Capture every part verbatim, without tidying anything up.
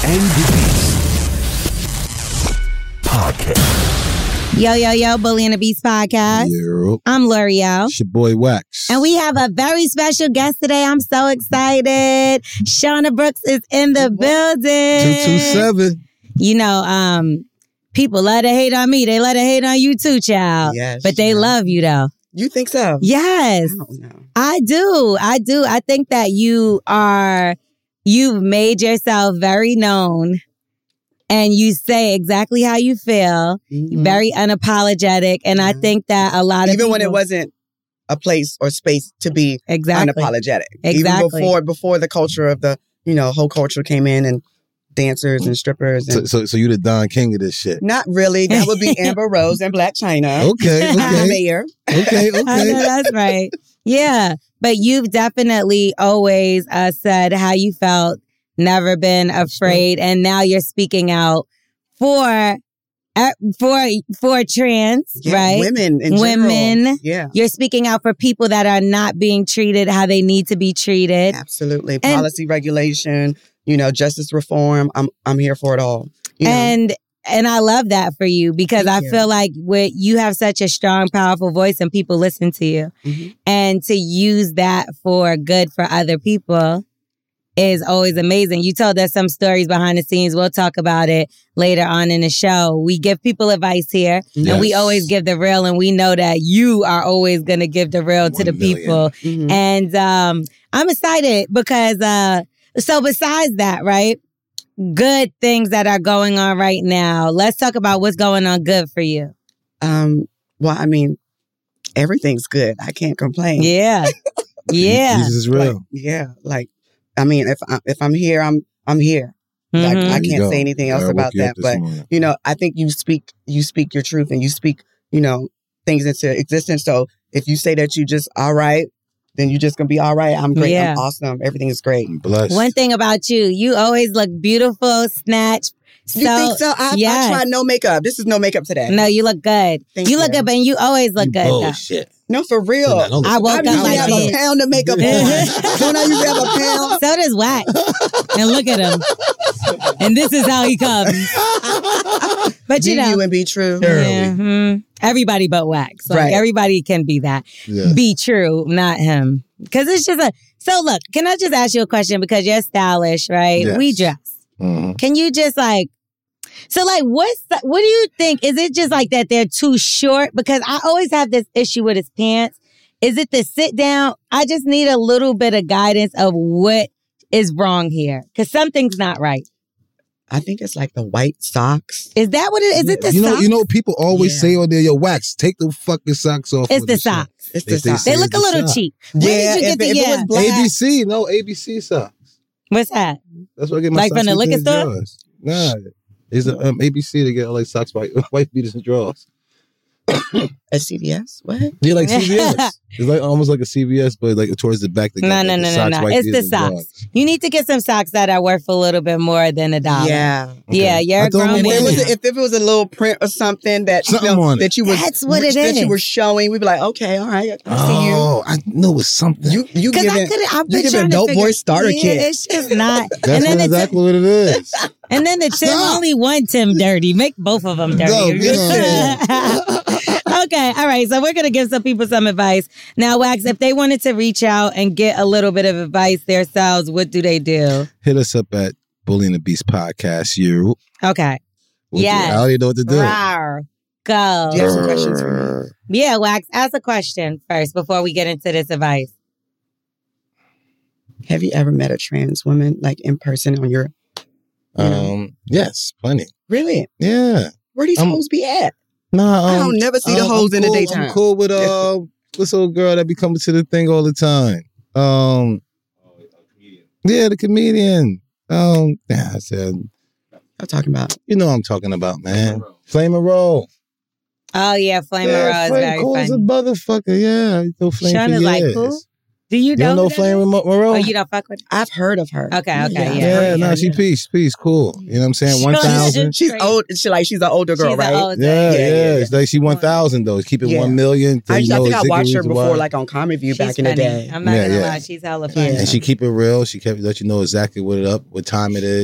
and the Beast podcast. Yo, yo, yo, Bully and the Beast podcast. Yo. I'm L'Oreal. It's your boy Wax. And we have a very special guest today. I'm so excited. Shauna Brooks is in the building. two two seven. You know, um, people love to hate on me. They love to hate on you too, child. Yes. But they yeah. love you, though. You think so? Yes. I don't know. I do. I do. I think that you are, you've made yourself very known. And you say exactly how you feel, Mm-hmm. very unapologetic. And I think that a lot of Even people, when it wasn't a place or space to be exactly. unapologetic. Exactly. Even before before the culture of the, you know, whole culture came in and dancers and strippers. And So, so, so you the Don King of this shit. not really. That would be Amber Rose and Black China. Okay, okay, Mayor. okay, I know okay. that's right. Yeah. But you've definitely always uh, said how you felt, never been afraid. And now you're speaking out for uh, for for trans, Yeah, right? Women in Women. general. Yeah. You're speaking out for people that are not being treated how they need to be treated. Absolutely. Policy regulation, you know, justice reform. I'm I'm here for it all. You know? And and I love that for you because Thank I you. feel like with, you have such a strong, powerful voice and people listen to you. Mhm. And to use that for good for other people is always amazing. You told us some stories behind the scenes. We'll talk about it later on in the show. We give people advice here and we Yes. always give the real, and we know that you are always going to give the real to One the million. people. Mhm. And um, I'm excited because, uh, so besides that, right? Good things that are going on right now. Let's talk about what's going on good for you. Um, well, I mean, everything's good. I can't complain. Yeah. Yeah. Jesus is Like, real. yeah. Like, I mean, if I, if I'm here, I'm I'm here. Like, Mhm. I There you can't go. say anything else I woke about you up that. this But morning. you know, I think you speak you speak your truth and you speak, you know, things into existence. So if you say that you just all right, then you're just gonna be all right. I'm great. Yeah. I'm awesome. Everything is great. I'm blessed. One thing about you, you always look beautiful, snatched. So, You think so? I, yes. I tried no makeup. This is no makeup today. No, you look good. Thank you look you. good, but you always look You good. though. bullshit. No, for real. No, don't I listen. woke I up usually like have this. a pound of makeup on. Don't I usually have a pound? So does Wax. And look at him. And this is how he comes. But Be you know. you and be true. Yeah, mhm. Everybody but Wax. Like Right. everybody can be that. Yeah. Be true, not him. Because it's just a. So look, can I just ask you a question? Because you're stylish, right? Yes. We dress. Mhm. Can you just like. So like, what's the, what do you think? Is it just like that they're too short? Because I always have this issue with his pants. Is it the sit down? I just need a little bit of guidance of what is wrong here. Because something's not right. I think it's like the white socks. Is that what it is? Is it the you know, socks? you know, people always Yeah. say on there, "Yo, Wax, take the fucking socks off." It's of the shit." socks. It's They- the they socks. say- They look a it's the little sock. cheap. Where Yeah, did you if- get the if it was yeah? black- A B C, no A B C socks. What's that? That's why I get my Like socks from the with liquor these store? drawers. Nah, it's a, um, A B C to get like socks, white, white beaters and drawers. At C V S? What? Yeah, like C V S. It's like almost like a C V S, but like towards the back. They No, got, no, like, no, the no, socks, no. white It's the beaters and socks. drawers. You need to get some socks that are worth a little bit more than a dollar. Yeah. Yeah, you're I a thought grown we If were it, man. was Yeah. a, if it was a little print or something that Something you know, on it. that you was That's what it that is. you were showing, we'd be like, okay, all right, I see Oh, I knew it was something. you. You you Because I giving could I've you been giving trying to dope figure, boy starter yeah, kit. It's just not. That's and then the exactly what it is. Tim, and then the Tim Stop. only one Tim dirty. Make both of them dirty. No, get Okay, all right. So we're gonna give some people some advice now. Wax, if they wanted to reach out and get a little bit of advice themselves, what do they do? Hit us up at Bully and the Beast Podcast. You. Okay, We'll do- Yes. I already know what to do. Rawr. Go. Do you have some questions for me? Yeah, Wax, ask a question first before we get into this advice. Have you ever met a trans woman like in person on your? Um. Yes, plenty. Really? Yeah. Where these Um, hoes be at? Nah. Um, I don't never see the um, hoes I'm in the cool- daytime. I'm cool with uh this old girl that be coming to the thing all the time. Um. Yeah, the comedian. Um. Yeah, I said. I'm talking about. You know what I'm talking about, man. Flame and Roll. Oh yeah, Flame yeah, Rose, Flame very cool as a funny. motherfucker. Yeah, I know Flame Sean for is like, years. who? Do you You know? don't know who that Flame is? Monroe? Oh, you don't fuck with? I've heard of her. Okay, okay, yeah. Yeah, yeah, no, yeah, she yeah. peace, peace, cool. You know what I'm saying? Sean One is thousand. just She's crazy. old. She like she's an older girl, She's right? an old Yeah, yeah, Yeah, yeah, It's like she one thousand though. Keep it Yeah. one million. I, then you I know think I exactly watched her reason before, why. like on Comedy View She's back in the funny. day. I'm not Yeah, gonna yeah. lie, she's hella funny. Yeah. And she keep it real. She kept let you know exactly what it up, what time it is.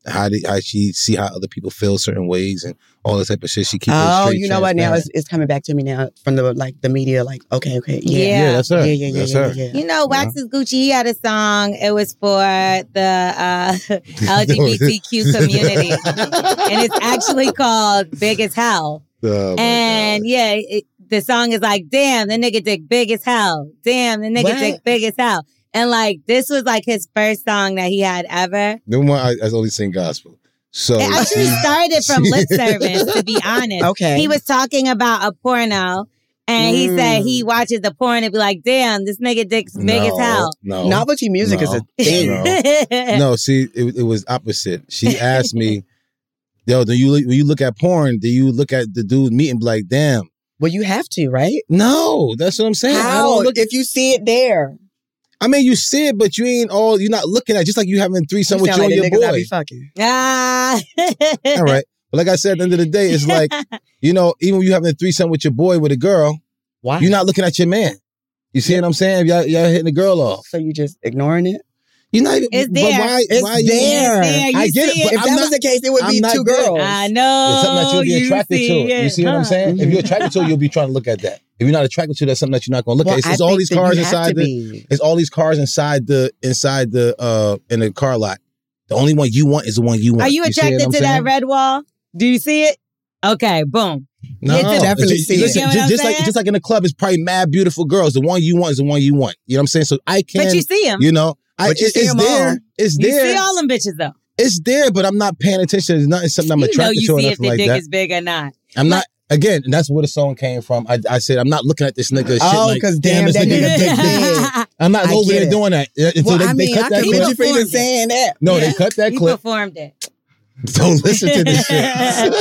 how did how she see how other people feel certain ways and all that type of shit. She keeps. Oh, you know what? Now it's, it's coming back to me now from the like the media. Like, okay, okay, yeah, Yeah. Yeah, that's her. yeah, yeah, yeah, that's yeah, her. yeah, yeah. You know, Wax's Gucci, he had a song. It was for the uh, L G B T Q community. And it's actually called Big as Hell. Oh, my And God. yeah, it, the song is like, damn, the nigga dick big as hell. Damn, the nigga What? dick big as hell. And like, this was like his first song that he had ever. The one I, I only sing gospel. So It actually she- started from lip service, to be honest. Okay. He was talking about a porno. And he Mm. said he watches the porn and be like, damn, this nigga dick's big as No, hell. No, Novelty music No. is a thing. No. No, see, it, it was opposite. She asked me, "Yo, do you when you look at porn? Do you look at the dude meat and be like, damn?" Well, you have to, right? No, that's what I'm saying. I How? don't look. If you see it there, I mean, you see it, but you ain't all. You're not looking at. Just like you having threesome you with sound you like and the your niggas I boy. be fucking. Ah. All right, but like I said, at the end of the day, it's like you know, even when you having a threesome with your boy with a girl, Why? you're not looking at your man. You see what I'm saying? Y'all, y'all hitting the girl off. So you just ignoring it? You're not even. It's but there. why? It's why you- there. It's there. You I get see it, but If I'm that not- was the case, it would I'm be not two there. girls. I know. It's something that you'll be you attracted see to. it, You see what I'm huh? saying? If you're attracted to it, you'll be trying to look at that. If you're not attracted to it, that's something that you're not going to look Well, at. It's, I it's all think these that cars you have inside to the. be. It's all these cars inside the inside the uh in the car lot. The only one you want is the one you want. Are you see what attracted I'm to that saying? red wall? Do you see it? Okay, boom. No, You can definitely just, see it. listen, You know what just, I'm just like saying? just like in the club, it's probably mad beautiful girls. The one you want is the one you want. You know what I'm saying? So I can, But you see him. you know, I, But you it- see it's 'em there. all. It's You there. see all them bitches though. It's there, but I'm not paying attention. It's not it's something I'm you know attracted you to or see if nothing the like dick that. is big or not. I'm not. Again, and that's where the song came from. I, I said I'm not looking at this nigga. Shit Oh, like, 'cause damn, damn, this that nigga nigga dick big. big. I'm not I over get there it. doing that. Yeah, until Well, they, I they mean, cut I that can clip. put you for even performed it. saying that. No, Yeah. they cut that He clip. performed it. Don't listen to this shit.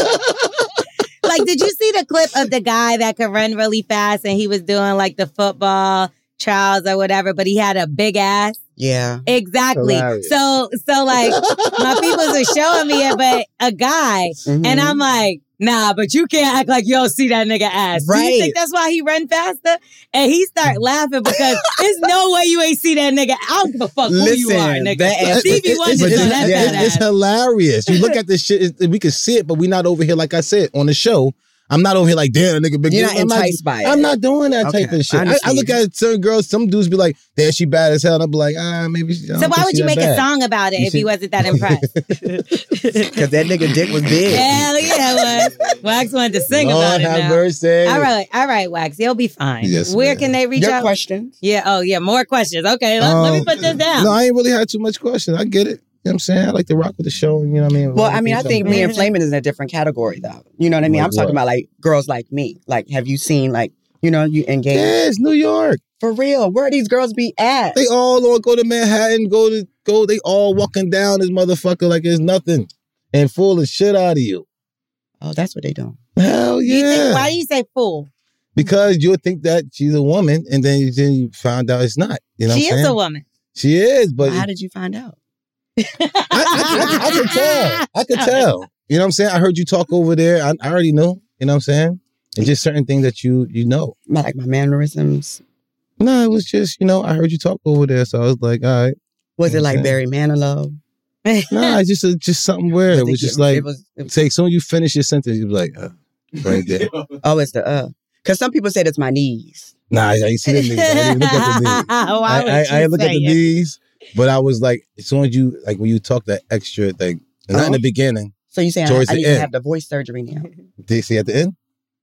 Like, did you see the clip of the guy that could run really fast and he was doing like the football trials or whatever, but he had a big ass? Yeah. Exactly. Hilarious. So, so like my peoples are showing me it, but a guy, Mhm. and I'm like, nah, but you can't act like you don't see that nigga ass. Do you Right. think that's why he run faster? And he start laughing because there's no way you ain't see that nigga. I don't give a fuck who you Listen, are, nigga. that ass- Stevie It's- Wonder it's, done it's, that it's- fat it's ass. hilarious. You look at this shit, it- we can see it, but we not over here, like I said, on the show. I'm not over here like, damn, nigga big. You're dick. not I'm enticed by it. I'm not doing that Okay, type of I shit. I, I understand. look at certain girls, some dudes be like, damn, she bad as hell. And I'll be like, ah, maybe she. I So don't why think would she you that make a bad. song about it You if see- he wasn't that impressed? Because that nigga dick was big. Hell yeah, it was. Wax wanted to sing Lord about it have now. mercy. All right, all right, Wax. You'll be fine. Yes, Where ma'am. can they reach Your out? questions. Yeah, oh yeah, more questions. Okay, let, let me Um, put this down. No, I ain't really had too much question. I get it. You know what I'm saying? I like to rock with the show. You know what I mean? Well, I mean, I think me and Mhm. Flamin is in a different category, though. You know what I mean? Like I'm talking what? about like girls like me. Like, have you seen like, you know, you engage Yeah, it's New York. for real? Where these girls be at? They all all go to Manhattan, go to go. They all walking down this motherfucker like it's nothing, and full of shit out of you. Oh, that's what they doing. Hell You think- yeah! why do you say fool? Because you'll think that she's a woman, and then you, then you find out it's not. You know, She what I'm is saying? a woman. She is, but How did you find out? I, I, I, I could tell. I could tell. You know what I'm saying? I heard you talk over there. I, I already knew. You know what I'm saying? And just certain things that you you know. My, like my mannerisms. No, it was just, you know, I heard you talk over there, so I was like, all right. Was it like Okay. Barry Manilow? No, it's just a, just something weird. It was just it, like, it was, it was- say, soon you finish your sentence, you be like, uh, right there. oh, it's the uh. Because some people said it's my knees. Nah, I ain't see the knees. I didn't even look at the knees. Why would I, I, you I didn't look at say the it? knees, but I was like, as soon as you, like when you talk that extra thing, and not in Oh. the beginning, So you saying I, Towards I the need end. to have the voice surgery now? do you see at the end?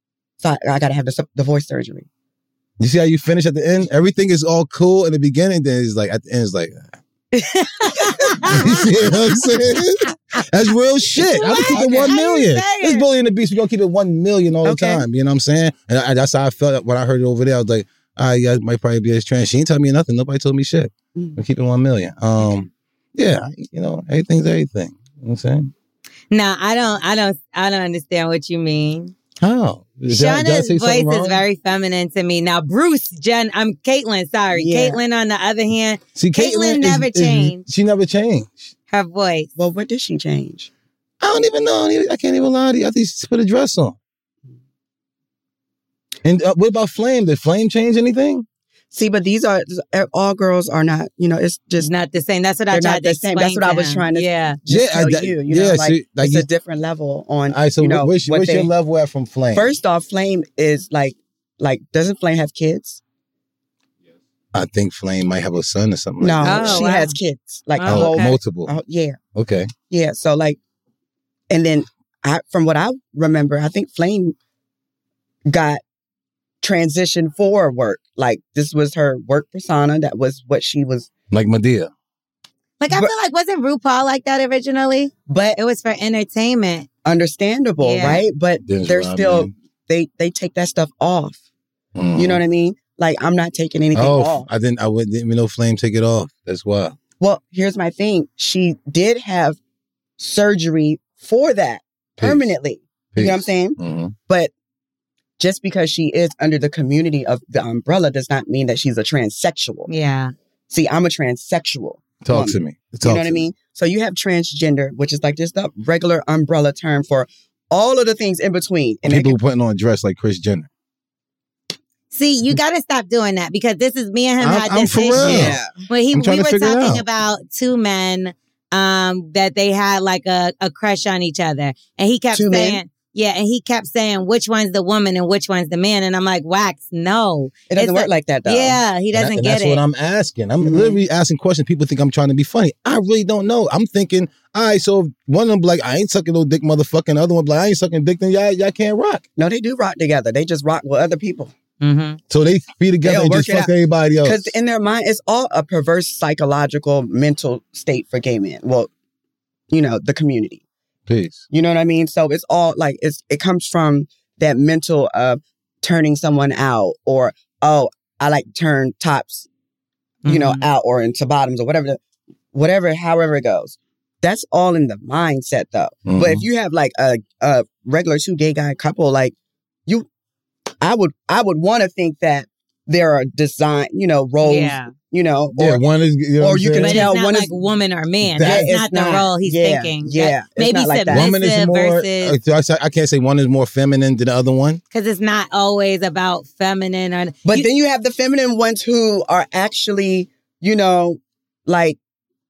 So I, I got to have the the voice surgery. You see how you finish at the end? Everything is all cool in the beginning, then it's like, at the end, it's like, you see what I'm saying? That's real shit. I'm gonna keep it What one are you million. saying? It's Bully and the Beast. We're gonna keep it one million all the Okay. time. You know what I'm saying? And I, that's how I felt when I heard it over there. I was like, all right, you guys might probably be as trans. She ain't tell me nothing. Nobody told me shit. Mm. I'm keeping one million. Um, yeah, you know, everything's everything. You know what I'm saying? No, I don't. I don't. I don't understand what you mean. How? Did I- did I Shauna's say something voice is wrong? very feminine to me. Now, Bruce, Jen, I'm Caitlyn. Sorry, Yeah. Caitlyn. On the other hand, See, Caitlyn is- never is- changed. She never changed. her voice. Well, what did she change? I don't even know. I don't even- I can't even lie to you. I think she put a dress on. And uh, what about Flame? Did Flame change anything? See, but these are all girls are not. You know, it's just not the same. That's what I they're tried not to the same. explain. That's what to I was him. trying to Yeah. just Yeah, tell that- you. You yeah, know, like, see, like it's you- a different level on. All right, so you know, what's, what what's your they- level at from Flame? First off, Flame is like like doesn't Flame have kids? I think Flame might have a son or something. No, like that. Oh, she wow. has kids. Like Oh, a Oh, whole, okay. multiple. uh, yeah, Okay. yeah. So like, and then I, from what I remember, I think Flame got transitioned for work. Like this was her work persona. That was what she was. Like Madea. Like I But- feel like wasn't RuPaul like that originally? But It was for entertainment. understandable, Yeah. right? But Dennis they're Rodman. still they they take that stuff off. Mhm. You know what I mean? Like I'm not taking anything Oh, off. I didn't. I wouldn't even know Flame take it off. That's why. Well, here's my thing. She did have surgery for that Peace. permanently. You know what I'm saying? Mhm. But just because she is under the community of the umbrella does not mean that she's a transsexual. Yeah. See, I'm a transsexual. Talk woman. to me. Talk You know what to I me. mean? So you have transgender, which is like just the regular umbrella term for all of the things in between. And People it- who putting on a dress like Kris Jenner. See, you got to stop doing that because this is me and him I'm- had I'm this for issue. real. yeah. When he I'm we trying to were figure it talking out. about two men um that they had like a, a crush on each other. And he kept Two men? saying, yeah, and he kept saying which one's the woman and which one's the man. And I'm like, Wax, no. It doesn't It's work a- like that, though. Yeah, he And that- doesn't and get that's it. what I'm asking. I'm Mhm. literally asking questions. People think I'm trying to be funny. I really don't know. I'm thinking, all right, so if one of them be like, I ain't sucking no dick, motherfucking. The other one be like, I ain't sucking dick, then y'all, y'all can't rock. No, they do rock together. They just rock with other people. Mm-hmm. So they be together They'll and work just it fuck out. everybody else. Because in their mind, it's all a perverse psychological mental state for gay men. Well, you know, the community. Peace. You know what I mean? So it's all like, it's it comes from that mental of turning someone out or, oh, I like to turn tops, you know, Mhm. out or into bottoms or whatever, the, whatever, however it goes. That's all in the mindset though. Mhm. But if you have like a, a regular two gay guy couple, like you, I would, I would want to think that there are design, you know, roles, Yeah. you know, yeah, or one is, you know or what you I'm can But saying? tell it's not one like is- woman or man. That That's is not the not- role he's yeah, thinking. yeah, That- it's maybe not like that. Woman is submissive more, versus uh, so I, I can't say one is more feminine than the other one. because it's not always about feminine or. But you- then you have the feminine ones who are actually, you know, like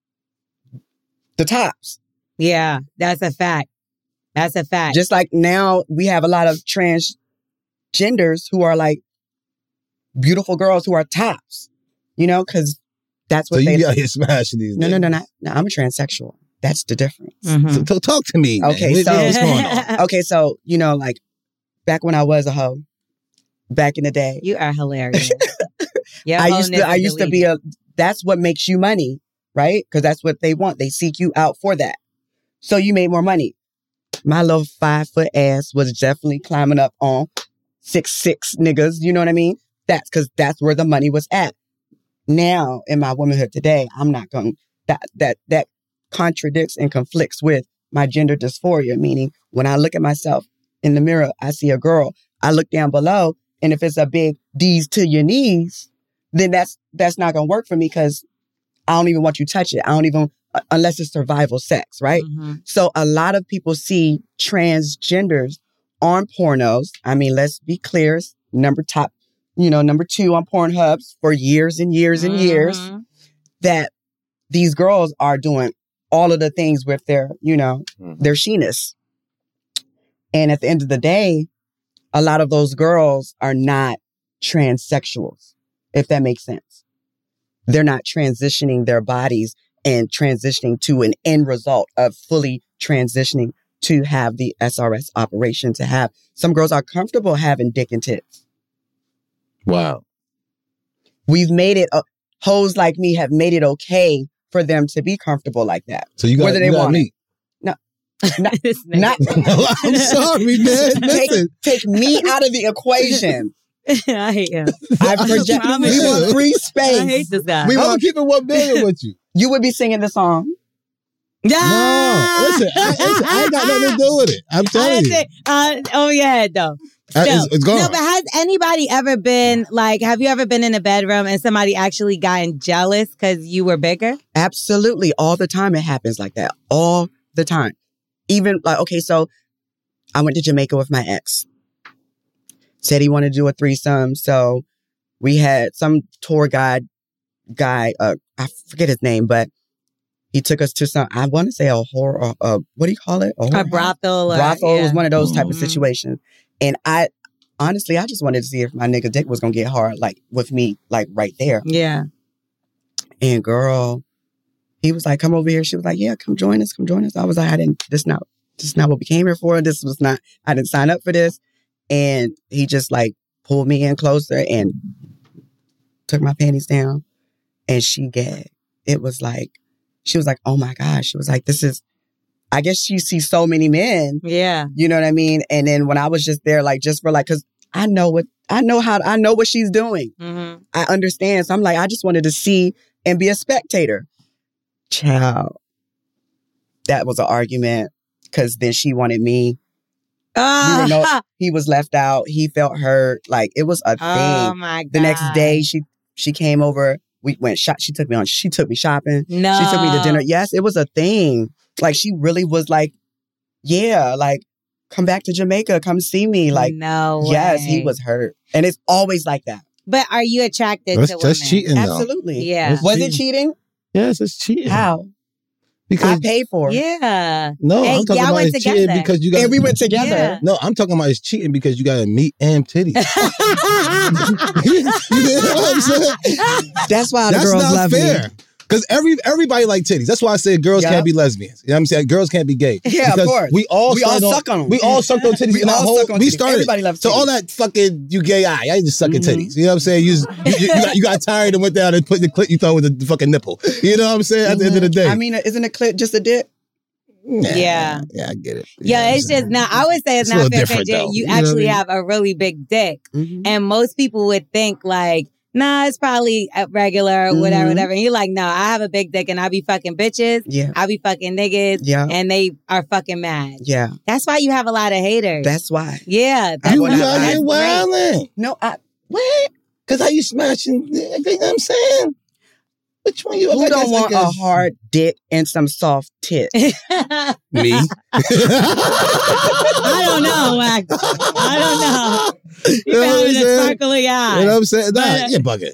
the tops. yeah, that's a fact. That's a fact. Just like now we have a lot of transgenders who are like beautiful girls who are tops, you know, because that's what So they. you out here smashing these. no, no, no, niggas. no, no. I'm a transsexual. That's the difference. Mhm. So, so talk to me. man. Okay, What- so- what's going on? Okay, so you know, like back when I was a hoe, back in the day, You are hilarious. Your I used wholeness to. I is used to deleted. be a. That's what makes you money, right? Because that's what they want. They seek you out for that. So you made more money. My little five foot ass was definitely climbing up on six six niggas. You know what I mean? That's because that's where the money was at. Now in my womanhood today, I'm not going. That that that contradicts and conflicts with my gender dysphoria. Meaning, when I look at myself in the mirror, I see a girl. I look down below, and if it's a big D's to your knees, then that's that's not gonna work for me because I don't even want you to touch it. I don't even uh, unless it's survival sex, right? Mhm. So a lot of people see transgenders on pornos. I mean, let's be clear, it's number top, you know, number two on Pornhub for years and years and years. Mhm. That these girls are doing all of the things with their, you know, Mhm. their she-ness. And at the end of the day, a lot of those girls are not transsexuals, if that makes sense. They're not transitioning their bodies and transitioning to an end result of fully transitioning to have the S R S operation to have. Some girls are comfortable having dick and tits. Wow. We've made it, uh, hoes like me have made it okay for them to be comfortable like that. So you got, Whether they you got want it. me. This nigga. Not, I'm sorry, man. take, Listen. take me out of the equation. I hate him. I project. promise We want you. free I space. hate this guy. We I'm want- keeping one billion with you. You would be singing the song. Ah! No, listen, I, listen, I ain't got nothing to do with it. I'm I telling didn't you. say, uh, over your head though. Uh, Still. it's- it's gone. No, but has anybody ever been like? Have you ever been in a bedroom and somebody actually gotten jealous because you were bigger? Absolutely. All the time it happens like that. All the time. Even like, okay, so I went to Jamaica with my ex. Said he wanted to do a threesome. So we had some tour guide guy, uh, I forget his name, but he took us to some, I want to say a horror, uh, what do you call it? A, A brothel. Or, brothel yeah. was one of those type of Mhm. situations. And I, honestly, I just wanted to see if my nigga dick was going to get hard, like with me, like right there. Yeah. And girl, he was like, come over here. She was like, yeah, come join us, come join us. I was like, I didn't, this not, this is not what we came here for. This was not, I didn't sign up for this. And he just like pulled me in closer and took my panties down and she gagged. It was like, she was like, oh my gosh. She was like, this is, I guess she sees so many men. Yeah. You know what I mean? And then when I was just there, like, just for like, cause I know what, I know how, I know what she's doing. Mm-hmm. I understand. So I'm like, I just wanted to see and be a spectator. Child. That was an argument because then she wanted me. Oh, We were no- he was left out. He felt hurt. Like it was a thing. oh my God. The next day, she she came over. We went shop. She took me on. She took me shopping. No. She took me to dinner. Yes, it was a thing. Like she really was like, yeah, like come back to Jamaica, come see me. Like no way. yes, he was hurt, and it's always like that. But are you attracted That's to just women? cheating, though. Absolutely. Yeah. That's Was cheating. it cheating? Yes, it's cheating. How? Because I paid for it. Yeah. no, Hey, I'm talking y'all about went it's cheating together. because you got. And we went together. Yeah. No, I'm talking about it's cheating because you got to meet and titties. You know what I'm saying? That's why the That's girls not love fair. me. Because every everybody like titties. That's why I say girls Yup. can't be lesbians. You know what I'm saying? Girls can't be gay. Yeah, of Because course. We all We all started suck on 'em. We all sucked on titties. We in our all whole, suck on we titties. started. Everybody loves So all titties. that fucking you gay eye. I just sucking Mhm. titties. You know what I'm saying? You, just, you, you, you, got, you got tired and went down and put the clit you thought was a fucking nipple. You know what I'm saying? At the end of the day. I mean, isn't a clit just a dick? Nah, Yeah. Yeah, I get it. You know Yeah, what I'm it's saying? just not. I would say it's, It's a not little fair different, because though. you You know what I actually mean? have a really big dick, Mm-hmm. and most people would think like, nah, it's probably a regular or whatever, Mhm. whatever. And you're like, no, I have a big dick, and I be fucking bitches, Yeah. I be fucking niggas, Yeah. and they are fucking mad. Yeah. That's why you have a lot of haters. That's why. yeah, that's You, what you I- out that's here great. wilding. No, I. What? Because how you smashing? You know what I'm saying? Which one you? Who I don't guess- I want a guess- hard dick and some soft tits? Me. I don't know, Wax. I don't know. You You know what I'm having a saying? sparkly eye. You know what I'm saying? Nah, But- you're bugging.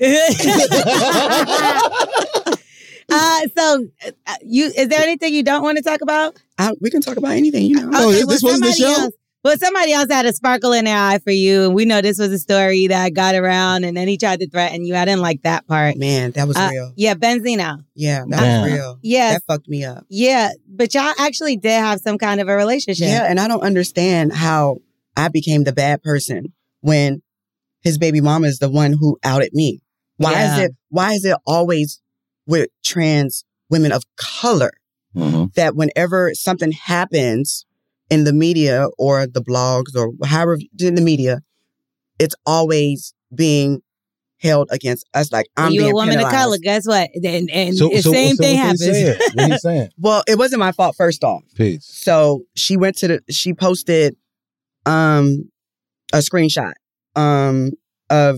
uh, so, uh, you is there anything you don't want to talk about? I, we can talk about anything, you know. Oh, this- this wasn't the somebody show? Else, well, somebody else had a sparkle in their eye for you, and we know this was a story that got around, and then he tried to threaten you. I didn't like that part. Man, that was Uh, real. Yeah, Benzino. Yeah, that Yeah. was real. Yeah, That fucked me up. yeah, but y'all actually did have some kind of a relationship. Yeah, and I don't understand how I became the bad person when his baby mama is the one who outed me. Why Yeah. is it? Why is it always with trans women of color Mhm. that whenever something happens in the media or the blogs or however in the media, it's always being held against us? Like I'm When you being a woman penalized. of color, guess what? And, and So, the so, same so thing what they happens. saying? What he saying? Well, it wasn't my fault. First off, Peace. so she went to the. She posted um a screenshot um of.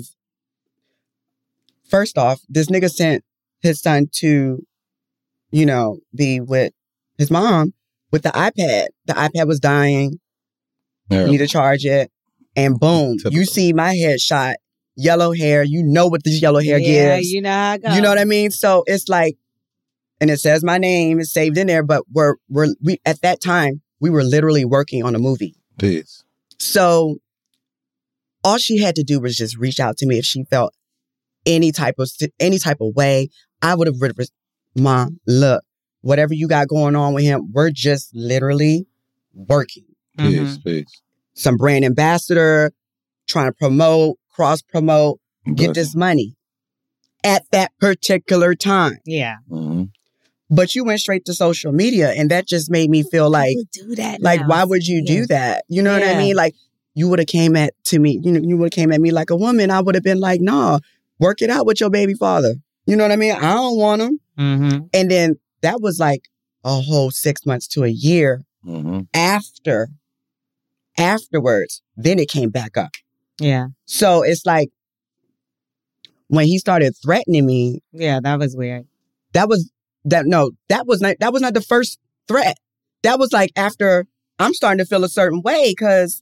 First off, this nigga sent his son to, you know, be with his mom with the iPad. The iPad was dying. You need to charge it. And boom, Typical. you see my headshot, yellow hair. You know what this yellow hair yeah, gives. you know how it goes. You know what I mean? So it's like, and it says my name, it's saved in there, but we're, we're, we, at that time, we were literally working on a movie. Peace. So all she had to do was just reach out to me if she felt any type of, any type of way. I would have, Mom, look, whatever you got going on with him, we're just literally working. Peace. Mhm. Peace. Some brand ambassador, trying to promote, cross promote, get this money at that particular time. Yeah. Mm-hmm. But you went straight to social media, and that just made me feel like, Who would do that like, now? why would you Yeah. do that? You know what I Yeah. mean? Like, you would have came at to me, you know, you would have came at me like a woman. I would have been like, nah, work it out with your baby father. You know what I mean? I don't want him. Mm-hmm. And then that was like a whole six months to a year Mm-hmm. after, afterwards. Then it came back up. Yeah. So it's like when he started threatening me, Yeah, that was weird. that was that no, that was not that was not the first threat. That was like after I'm starting to feel a certain way because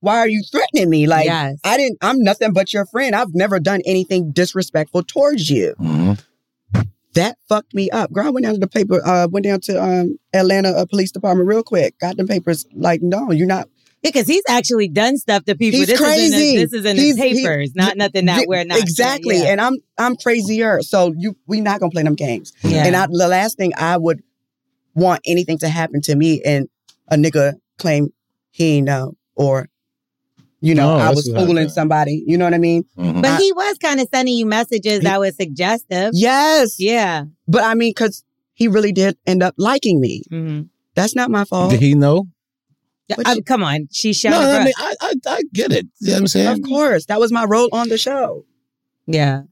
why are you threatening me? Like, Yes. I didn't, I'm nothing but your friend. I've never done anything disrespectful towards you. Mm-hmm. That fucked me up. Girl, I went down to the paper, uh, went down to um, Atlanta uh, Police Department real quick. Got them papers. Like, no, you're not. Yeah, because he's actually done stuff to people. He's this crazy. Is in the, this is in He's- his papers, he- not nothing that we're not. Exactly. Yeah. And I'm I'm crazier. So you we not gonna play them games. Yeah. And I, the last thing I would want anything to happen to me and a nigga claim he ain't know or you know, No, I that's was what fooling happened. somebody. You know what I mean? Mhm. But I- he was kind of sending you messages that was suggestive. Yes. Yeah. But I mean, because he really did end up liking me. Mm-hmm. That's not my fault. Did he know? But I, you- come on, she showed. No, her I up. mean, I, I, I get it. You know what I'm saying? Of course. That was my role on the show. Yeah.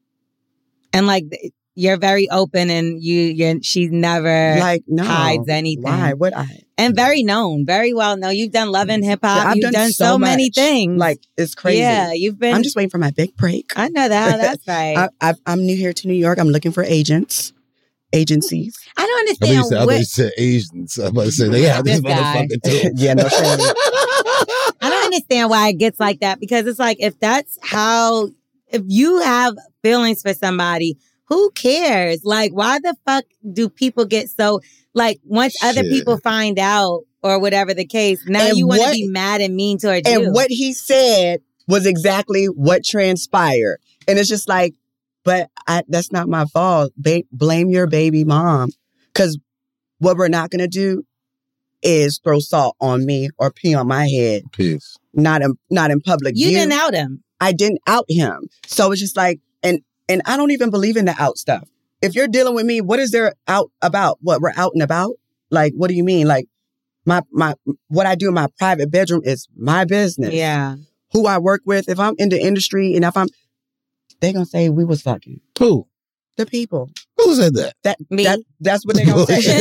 And like you're very open, and you, you're she's never Like, no. hides anything. Why would I? And very known, very well known. You've done Love and Hip Hop. I've You've done done, so so, many much. things. Like, it's crazy. Yeah, you've been. I'm just waiting for my big break. I know that. That's right. I, I, I'm new here to New York. I'm looking for agents, agencies. I don't I thought understand you said, I thought what you said Asians. I'm about to say, yeah, this This guy. motherfucker too. yeah, no shame. I don't understand why it gets like that, because it's like, if that's how, if you have feelings for somebody, who cares? Like, why the fuck do people get so, like, once other Shit. people find out or whatever the case, now And you want to what- be mad and mean towards And you. what he said was exactly what transpired. And it's just like, but I, that's not my fault. Ba- blame your baby mom. Because what we're not going to do is throw salt on me or pee on my head. Peace. Not in, not in public You view. didn't out him. I didn't out him. So it's just like, and and I don't even believe in the out stuff. If you're dealing with me, what is there out about? What, we're out and about? Like, what do you mean? Like, my my what I do in my private bedroom is my business. Yeah. Who I work with, if I'm in the industry and if I'm, they gonna say we was fucking. Who? The people. Who said that? That, Me. that that's what they gonna say.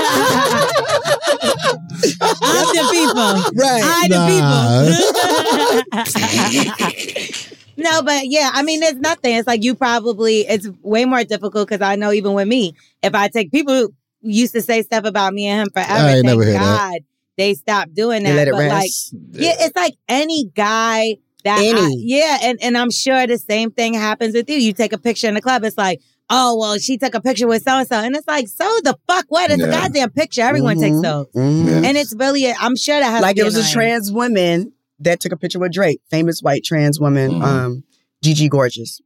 I'm the people. Right. I the people. No, but yeah, I mean, it's nothing. It's like you probably, it's way more difficult because I know even with me, if I take, people used to say stuff about me and him forever. I ain't Thank never heard that. God they stopped doing They that. let it but like, rest. yeah, it's like any guy that, Any. I- yeah, and, and I'm sure the same thing happens with you. You take a picture in the club, it's like, oh, well, she took a picture with so-and-so. And it's like, so the fuck what? It's a Yeah. goddamn picture. Everyone Mhm. takes those. Mhm. Yeah. And it's really, I'm sure that has Like to it be was a annoying. trans woman that took a picture with Drake, famous white trans woman, Mhm. um, Gigi Gorgeous.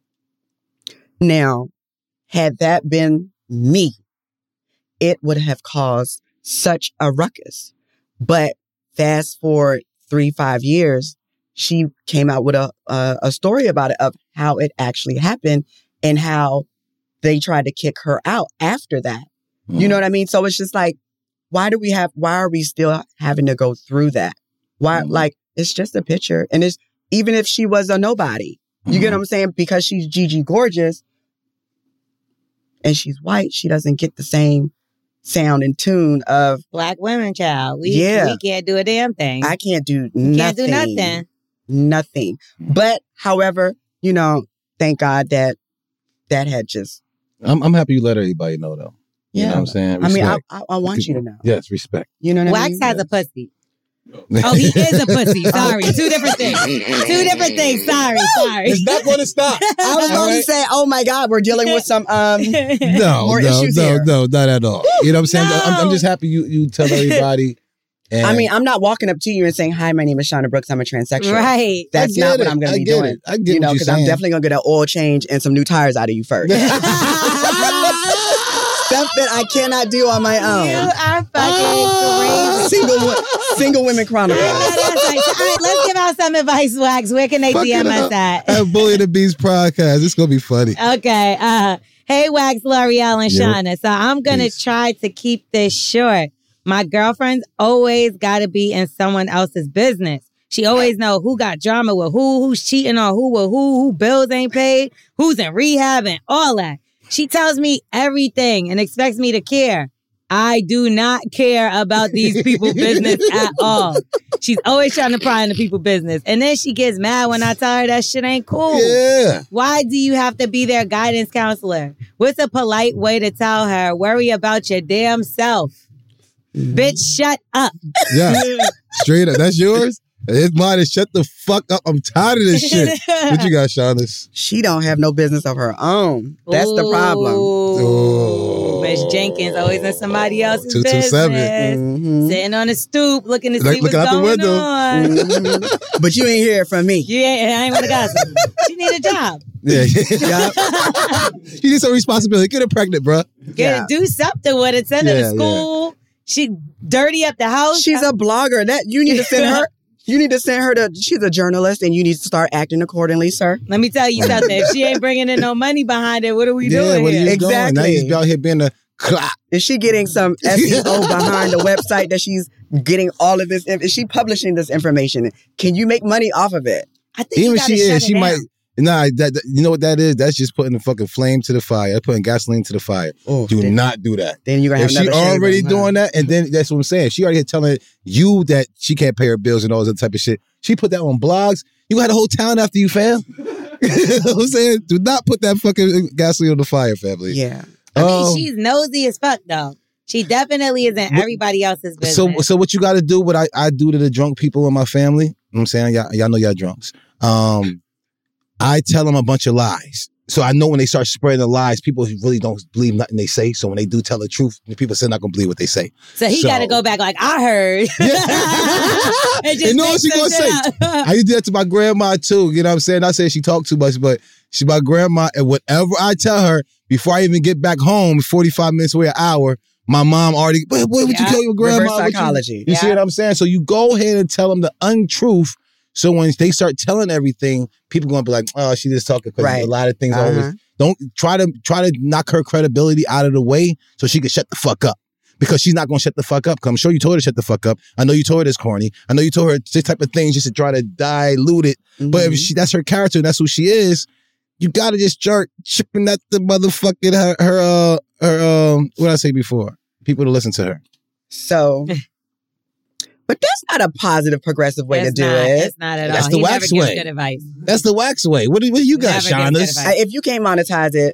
Now, had that been me, it would have caused such a ruckus. But fast forward three, five years, she came out with a, a a story about it of how it actually happened and how they tried to kick her out after that. You know what I mean? So it's just like, why do we have, why are we still having to go through that? Why, Mhm. like, it's just a picture. And it's, even if she was a nobody, you get what I'm saying? Because she's Gigi Gorgeous and she's white, she doesn't get the same sound and tune of, Black women, child. We, Yeah. we can't do a damn thing. I can't do We nothing. can't do nothing. Nothing. But, however, you know, thank God that that had just, I'm, I'm happy you let everybody know, though. You yeah. know what I'm saying? I mean, I, Respect. I, I want you to know. Yes, respect. You know what I Wax mean? has a pussy. Oh, he is a pussy. Sorry. Two different things. Two different things. Sorry. Sorry. It's not going to stop. I was All about to right? say, oh my God, we're dealing with some, um, No, More no, issues no, here. no, not at all. You know what I'm saying? I'm, I'm No. just happy you you tell everybody. And I mean, I'm not walking up to you and saying, hi, my name is Shauna Brooks. I'm a transsexual. Right. That's I not get what it. I'm going I to be get doing. it. I get You know, what you're because I'm saying. definitely going to get an oil change and some new tires out of you first. Stuff that I cannot do on my You own. are fucking crazy. Single, wo- single Women Chronicles. No, that's right. So, all right, let's give out some advice, Wax. Where can they Fuck D M it us up. at? At Bully the Beast podcast. It's gonna be funny. Okay. Uh, hey, Wax, L'Oreal, and Yep. Shauna. So I'm going to Peace. try to keep this short. My girlfriend's always got to be in someone else's business. She always know who got drama with who, who's cheating on who with who, who bills ain't paid, who's in rehab, and all that. She tells me everything and expects me to care. I do not care about these people's business at all. She's always trying to pry into people's business. And then she gets mad when I tell her that shit ain't cool. Yeah. Why do you have to be their guidance counselor? What's a polite way to tell her, worry about your damn self? Bitch, shut up. Yeah. Straight up. That's yours? His mind is shut the fuck up. I'm tired of this shit. What you got, Shaunis? She don't have no business of her own. That's Ooh. the problem. Ooh. Miss Jenkins always in somebody else's two two seven. business. Mm-hmm. Sitting on the stoop, looking to like, see what's out going the window. on. Mm-hmm. But you ain't hear it from me. You ain't, I ain't want to gossip. She need a job. Yeah, yeah. She needs some responsibility. Get her pregnant, bro. Get yeah. It, do something with it. Send her yeah, to school. Yeah. She dirty up the house. She's a blogger. That you need to send her. You need to send her to. She's a journalist, and you need to start acting accordingly, sir. Let me tell you something. If she ain't bringing in no money behind it, what are we yeah, doing what here? Are you exactly. Doing? Now he's out here being a clock. Is she getting some S E O behind the website that she's getting all of this? Is she publishing this information? Can you make money off of it? I think even you she is. She down. might. Nah, that, that you know what that is? That's just putting the fucking flame to the fire. That's putting gasoline to the fire. Oh, do then, not do that. Then you're gonna have if she already room, doing huh? that, and then that's what I'm saying. She already telling you that she can't pay her bills and all that type of shit. She put that on blogs. You got a whole town after you, fam. You know what I'm saying? Do not put that fucking gasoline on the fire, family. Yeah. I mean, um, she's nosy as fuck, though. She definitely is in everybody else's business. So, so what you got to do? What I, I do to the drunk people in my family? You know what I'm saying? Y'all, y'all know y'all drunks. Um. I tell them a bunch of lies. So I know when they start spreading the lies, people really don't believe nothing they say. So when they do tell the truth, the people say not going to believe what they say. So he so, got to go back like, I heard. Yeah. and you know what she going to say? I used to do that to my grandma too. You know what I'm saying? Not saying she talked too much, but she's my grandma. And whatever I tell her, before I even get back home, forty-five minutes away, an hour, my mom already, what, what would yeah. you tell your grandma? Reverse psychology. You, you yeah. see what I'm saying? So you go ahead and tell them the untruth. So when they start telling everything, people going to be like, "Oh, she just talking," because right. a lot of things uh-huh. always don't try to try to knock her credibility out of the way so she can shut the fuck up, because she's not going to shut the fuck up. Cause I'm sure you told her to shut the fuck up. I know you told her this corny. I know you told her this type of things just to try to dilute it. Mm-hmm. But if she that's her character and that's who she is, you got to just start chipping at the motherfucking her her uh her um what did I say before? People to listen to her. So. But that's not a positive, progressive way it's to do not, it. It's not at that's all. The he wax never way. gives good advice. That's the wax way. What do, what do you got, Shaunis? If you can't monetize it,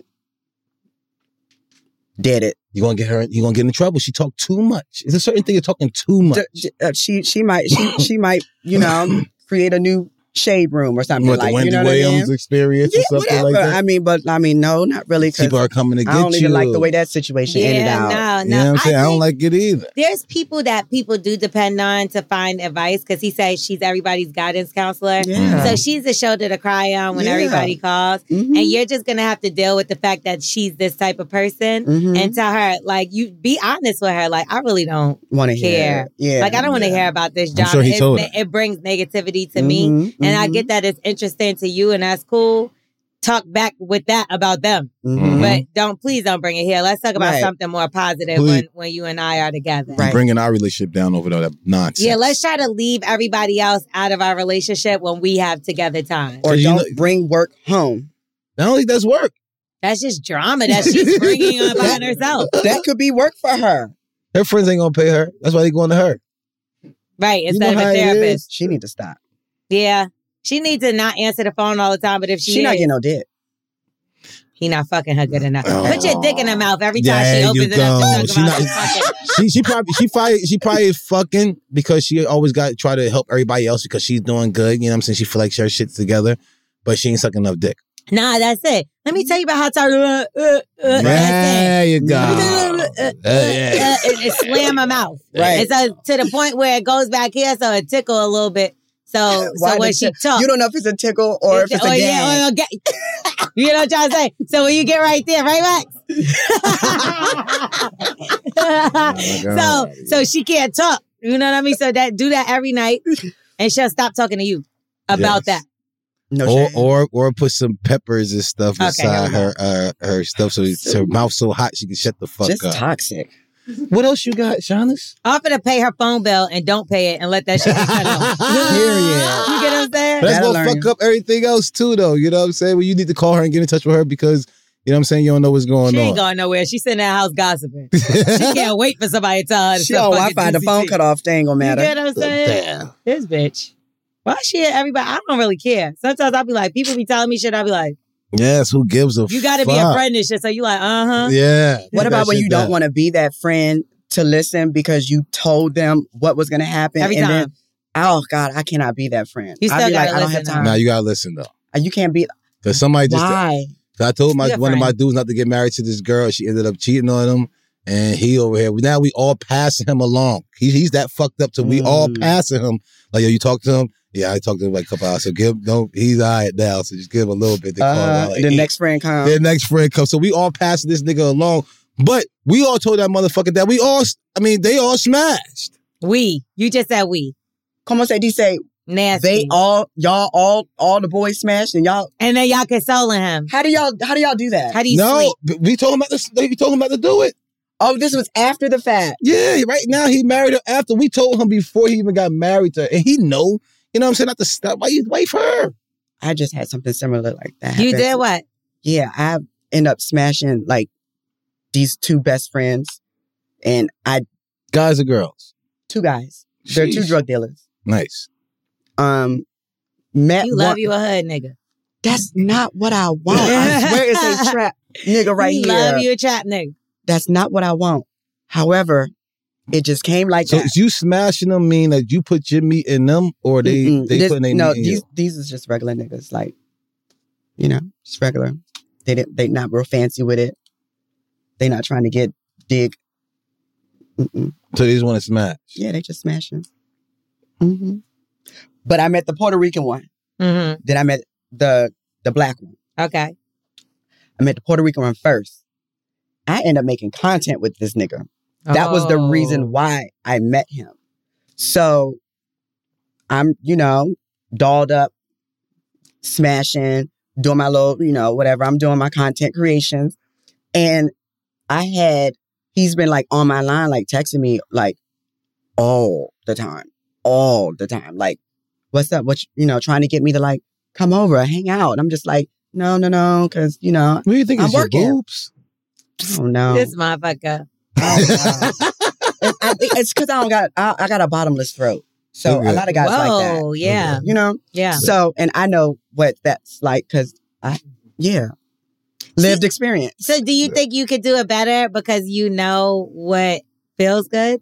did it. You're gonna get her. You're gonna get in trouble. She talked too much. It's a certain thing. You're talking too much. She uh, she, she might she she might you know create a new shade room or something what, like the Wendy you know Williams what I mean? experience yeah, or something whatever. like that. I mean, but I mean, no, not really. People are coming to get you. I don't even like the way that situation yeah, ended out. No, no, you know what I'm saying? I, I don't like it either. There's people that people do depend on to find advice, because he says she's everybody's guidance counselor. Yeah. So she's a shoulder to cry on when yeah. everybody calls. Mm-hmm. And you're just going to have to deal with the fact that she's this type of person mm-hmm. and tell her, like, you be honest with her. Like, I really don't want to care. Yeah. Like, I don't want to yeah. hear about this job. I'm sure he told her. It brings negativity to mm-hmm. me. Mm-hmm. And I get that it's interesting to you, and that's cool. Talk back with that about them. Mm-hmm. But don't, please don't bring it here. Let's talk about right. something more positive when, when you and I are together. Right. Bringing our relationship down over that nonsense. Yeah, let's try to leave everybody else out of our relationship when we have together time. Or don't you know, bring work home. I don't think that's work. That's just drama that she's bringing upon herself. That could be work for her. Her friends ain't gonna pay her. That's why they going to her. Right, instead you know of a therapist. She need to stop. Yeah. She needs to not answer the phone all the time, but if she She is, not getting no dick. He not fucking her good enough. Oh. Put your dick in her mouth every time there she opens it up to talk she about not, fucking. she, she probably she probably she probably is fucking because she always got to try to help everybody else because she's doing good. You know what I'm saying? She feel like she her shit's together, but she ain't sucking enough dick. Nah, that's it. Let me tell you about how to uh, uh, uh, there you go. Uh, uh, uh, yeah. uh, and slam her mouth. Right. And so to the point where it goes back here, so it tickle a little bit. So, so when she talks, you don't know if it's a tickle or if it's oh, a yeah, gag. Or, you know what I'm trying to say? So when you get right there, right, Max? oh so, so she can't talk. You know what I mean? So that do that every night, and she'll stop talking to you about yes. that. No or, shame. or or put some peppers and stuff Okay, inside her uh, her stuff so, so her mouth's so hot she can shut the fuck Just up. Just toxic. What else you got, Shaunis? Offer to pay her phone bill and don't pay it and let that shit be cut off. Period. You get what I'm saying? But that's That'll gonna learn fuck you. up everything else too, though. You know what I'm saying? Well, you need to call her and get in touch with her because you know what I'm saying. You don't know what's going She on. ain't going nowhere. She's sitting in that house gossiping. She can't wait for somebody to tell her. She on Wi-Fi. The phone cut off. They ain't gonna matter. You get what I'm saying? Damn. This bitch. Why she hit everybody? I don't really care. Sometimes I'll be like, people be telling me shit. I'll be like, Yes, who gives a you got to fuck? be a friend and shit. So you like, uh huh. Yeah. What Get about that when shit you down. don't want to be that friend to listen because you told them what was going to happen? Every and time. Then Oh God, I cannot be that friend. You still I'd be gotta like, I don't have listen, time. Now you gotta listen though. You can't be. Cause somebody just. Why? I told my You're one friend. of my dudes not to get married to this girl. She ended up cheating on him, and he over here. Now we all passing him along. He, he's that fucked up to we Mm. all passing him. Like, yo, you talk to him? Yeah, I talked to him like a couple hours. So give no, he's all right now. So just give him a little bit. They call Uh, him like, the hey. next friend comes. Their next friend comes. So we all passing this nigga along. But we all told that motherfucker that we all, I mean, they all smashed. We. You just said we. Como se dice? Nasty. They all, y'all, all, all the boys smashed, and y'all. And then y'all consoling him. How do y'all? How do y'all do that? How do you No, sleep? we told him about this. We told him about to do it. Oh, this was after the fact. Yeah, right now he married her after we told him before he even got married to her. And he know, you know what I'm saying, not to stop. Why you wait for her? I just had something similar like that. You happen. did what? Yeah, I end up smashing like these two best friends, and I Guys or girls? two guys. They're two Sheesh. drug dealers. Nice. Um, met You love one- you a hood nigga. That's not what I want. I swear it's a trap nigga right you here. love you a trap nigga. That's not what I want. However, it just came like So that. is you smashing them mean that you put your meat in them, or they Mm-mm. they This- putting their no, meat in these you? these is just regular niggas, like, you know, just regular. They didn't. They not real fancy with it. They not trying to get dig. Mm-mm. So they just want to smash. Yeah, they just smashing. Mm-hmm. But I met the Puerto Rican one. Mm-hmm. Then I met the the black one. Okay. I met the Puerto Rican one first. I ended up making content with this nigga. That was the Oh. reason why I met him. So I'm, you know, dolled up, smashing, doing my little, you know, whatever. I'm doing my content creations. And I had, he's been like on my line, like texting me like all the time, all the time. Like, what's up? What, you, you know, trying to get me to like, come over, hang out. And I'm just like, no, no, no. Cause, you know, What do you think? I'm It's your working. boobs? oh no. This motherfucker. Oh, wow. And I think it's because I don't got I, I got a bottomless throat, so Okay. a lot of guys like that. Whoa, yeah. You know, Yeah. so and I know what that's like because I yeah lived experience. So do you think you could do it better because you know what feels good?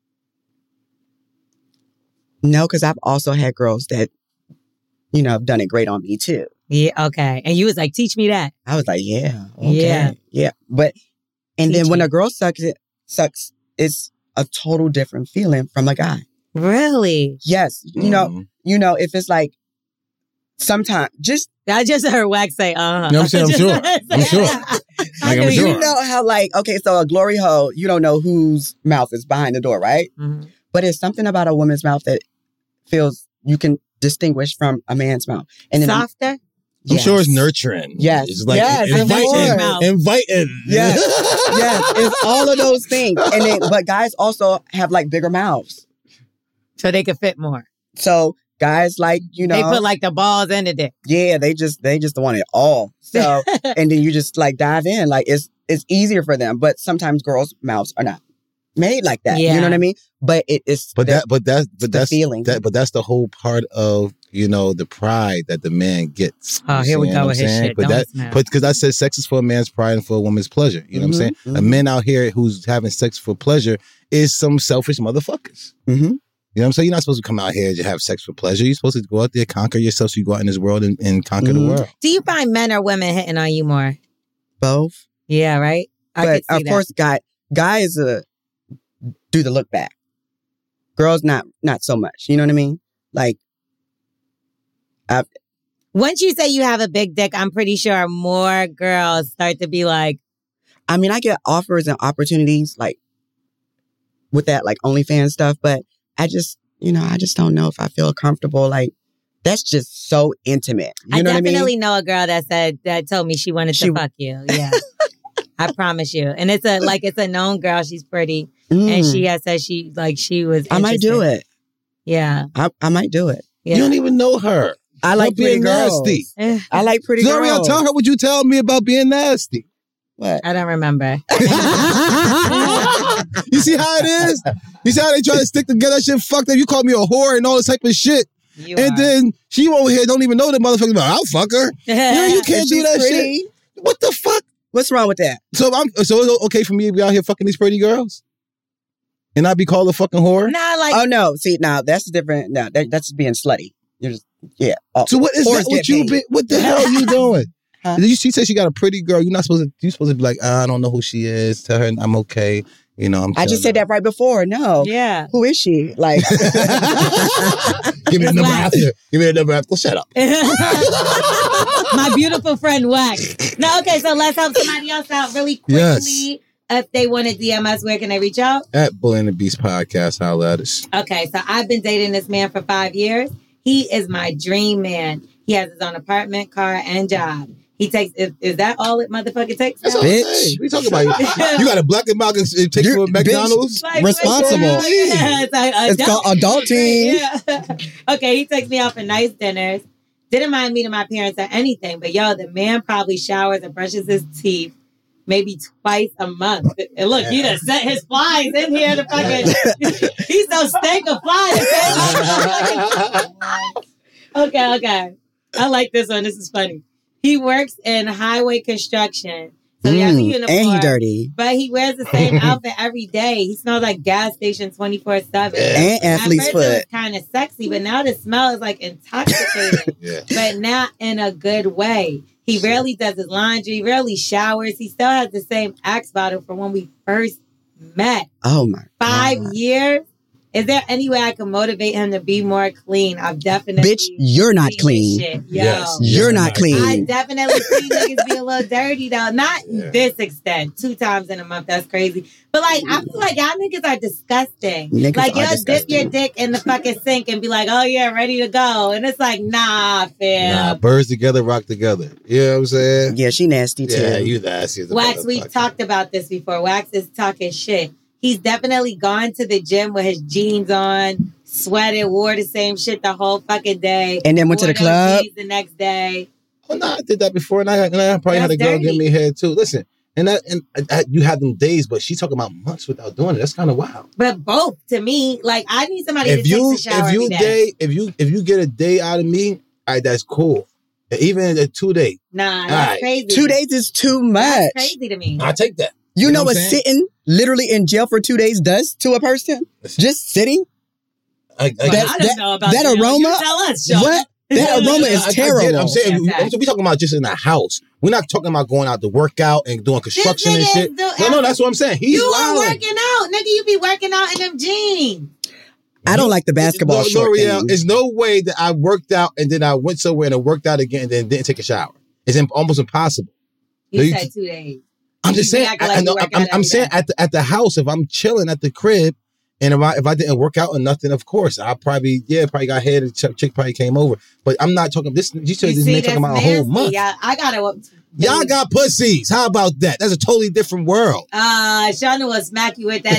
No, because I've also had girls that you know have done it great on me too. Yeah, okay. And you was like, teach me that. I was like, yeah, okay, Yeah. yeah, but and Teach then when me. a girl sucks, it sucks. It's a total different feeling from a guy. Really? Yes, you know, Mhm. you know, if it's like sometimes just I just heard Wax say, uh-huh. No, I'm saying I'm Just- sure. I'm sure. I Like, I'm knew sure. you know how like okay, so a glory hole, you don't know whose mouth is behind the door, right? Mhm. But it's something about a woman's mouth that feels you can distinguish from a man's mouth. And then Softer? I'm sure it's Yes. nurturing. Yes. It's like Yes, of inviting. course. Inviting. Yes. Yes, it's all of those things. And then but guys also have like bigger mouths. So they could fit more. So guys like, you know, They put like the balls in the dick. yeah, they just they just want it all. So and then you just like dive in. Like it's it's easier for them. But sometimes girls' mouths are not made like that. You Yeah. know what I mean? But it is But the- that, but that's, but the that's feeling. That, but that's the whole part of you know the pride that the man gets. Oh, You here we see go what with I'm his saying? shit. But Don't that, snap. but because I said sex is for a man's pride and for a woman's pleasure. You know what I'm saying? Mhm, A mhm. man out here who's having sex for pleasure is some selfish motherfuckers. Mhm. You know what I'm saying? You're not supposed to come out here and just have sex for pleasure. You're supposed to go out there, conquer yourself, so you go out in this world and, and conquer Mhm. the world. Do you find men or women hitting on you more? both. Yeah, right? I But could see of that. course, guy guys uh, do the look back. Girls not not so much. You know what I mean? Like Once you say you have a big dick, I'm pretty sure more girls start to be like, I mean, I get offers and opportunities like with that like OnlyFans stuff, but I just you know I just don't know if I feel comfortable. Like that's just so intimate. You I know what I definitely mean? know a girl that said, that told me she wanted She- to fuck you. Yeah. I promise you. And it's a, like, it's a known girl. She's pretty. Mm, And she has said she, like, she was I might do interested. it. Yeah. I, I might do it. Yeah. You don't even know her. I like Don't be pretty girls. nasty. Eh, I like pretty Gloria, girls. tell her what you tell me about being nasty. What? I don't remember. You see how it is? You see how they try to stick together? That shit fucked up. You call me a whore and all this type of shit. You and are. then she over here don't even know the motherfucker. But I'll fuck her. Yeah, you can't And do she's that pretty. shit. What the fuck? What's wrong with that? So I'm so it's okay for me to be out here fucking these pretty girls? and I be called a fucking whore? Nah, like oh no, see now that's different. No, that, that's being slutty. You're just yeah. Oh, so what is that? What you be, what the hell are you doing? Huh? You, she said she got a pretty girl. You're not supposed to. You're supposed to be like, uh, I don't know who she is. Tell her I'm okay. You know, I'm. I just said that right before. No. Yeah. Who is she? Like, give me the number after. Give me the number after. Shut up. My beautiful friend Wax. No, okay. So let's help somebody else out really quickly. Yes. If they want to D M us, where can they reach out? At Bully and the Beast Podcast. Holla at us. Okay, so I've been dating this man for five years. He is my dream man. He has his own apartment, car, and job. He takes, is, is that all it motherfucking takes? That's all bitch. We talking about you. You got a black and milk and take you to McDonald's? Like, responsible. Yeah, it's like it's called adulting. Yeah. Okay, he takes me out for nice dinners. Didn't mind meeting my parents or anything, but yo, the man probably showers and brushes his teeth maybe twice a month. And look, he done set his flies in here to fucking, he's so stank of flies. Okay, okay. I like this one. This is funny. He works in highway construction. So he has a uniform. And he dirty. But he wears the same outfit every day. He smells like gas station twenty-four seven. And athlete's foot. It was kind of sexy, but now the smell is like intoxicating. Yeah. But not in a good way. He rarely does his laundry, rarely showers. He still has the same Axe bottle from when we first met. Oh my Five God. years? Is there any way I can motivate him to be more clean? I've definitely... Bitch, you're not clean. Yo, yes, you're not clean. I definitely see niggas be a little dirty, though. Not yeah. this extent. Two times in a month, that's crazy. But, like, I feel like y'all niggas are disgusting. Niggas like, y'all disgusting. dip your dick in the fucking sink and be like, oh, yeah, ready to go. And it's like, nah, fam. Nah, birds together, rock together. You know what I'm saying? Yeah, she nasty, too. Yeah, you nasty. Wax, we've talked about this before. Wax is talking shit. He's definitely gone to the gym with his jeans on, sweated, wore the same shit the whole fucking day. And then went to the club the next day. Oh, no, I did that before, and I, and I probably That's had a girl dirty. give me head, too. Listen, and that and I, you have them days, but she's talking about months without doing it. That's kind of wild. But both, to me, like, I need somebody If to you, take the shower if you every day. day, if you, if you get a day out of me, all right, that's cool. Even a two day. Nah, that's right. crazy. Two days is too much. That's crazy to me. I take that. You, You know, know what what I'm saying? sitting literally in jail for two days does to a person? Just sitting? I, I, Well, that- I don't that- know about that you. aroma- You tell us, Sean. What? That aroma is I- I get terrible. it. I'm saying, we, Yeah, we talking about just in the house. We're not talking about going out to work out and doing construction and nigga shit. is do- No, no, that's what I'm saying. He's You are wilding. working out. Nigga, you be working out in them jeans. I don't like the basketball L- short L'Oreal, thing. there's no way that I worked out and then I went somewhere and I worked out again and then didn't take a shower. It's im- almost impossible. You You- said two days. I'm just You be saying. acting I, like I you know, work I'm, out I'm every saying day. at the at the house, if I'm chilling at the crib, and if I if I didn't work out or nothing, of course I probably yeah probably got head and chick, chick probably came over. But I'm not talking this. You said You this see, man talking that's about a whole nasty. month. Yeah, I gotta. Y'all got pussies. How about that? That's a totally different world. Uh, Shauna will smack you with that.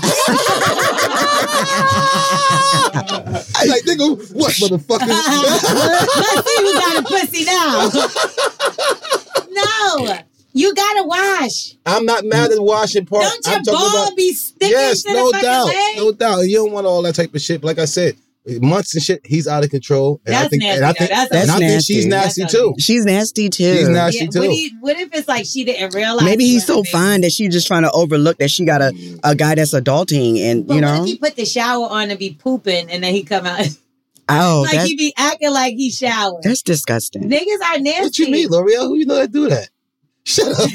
I like nigga, what motherfucker? Let's see who got a pussy now. No, you gotta wash. I'm not mad at the washing part. Don't your I'm talking ball about be sticking yes, to no the fucking doubt, leg? no doubt. You don't want all that type of shit. But like I said, months and shit, he's out of control. And That's I think, nasty, and I though. think, That's and I think nasty. she's nasty That's too. ugly. She's nasty too. She's nasty Yeah, too. what, do you, what if it's like she didn't realize? Maybe you he's were so having- fine that she's just trying to overlook that she got a, a guy that's adulting and, But you what know. if he put the shower on and be pooping and then he come out Oh, like that's, he be acting like he showered? that's disgusting. Niggas are nasty. What you mean, L'Oreal? Who you know that do that? Shut up.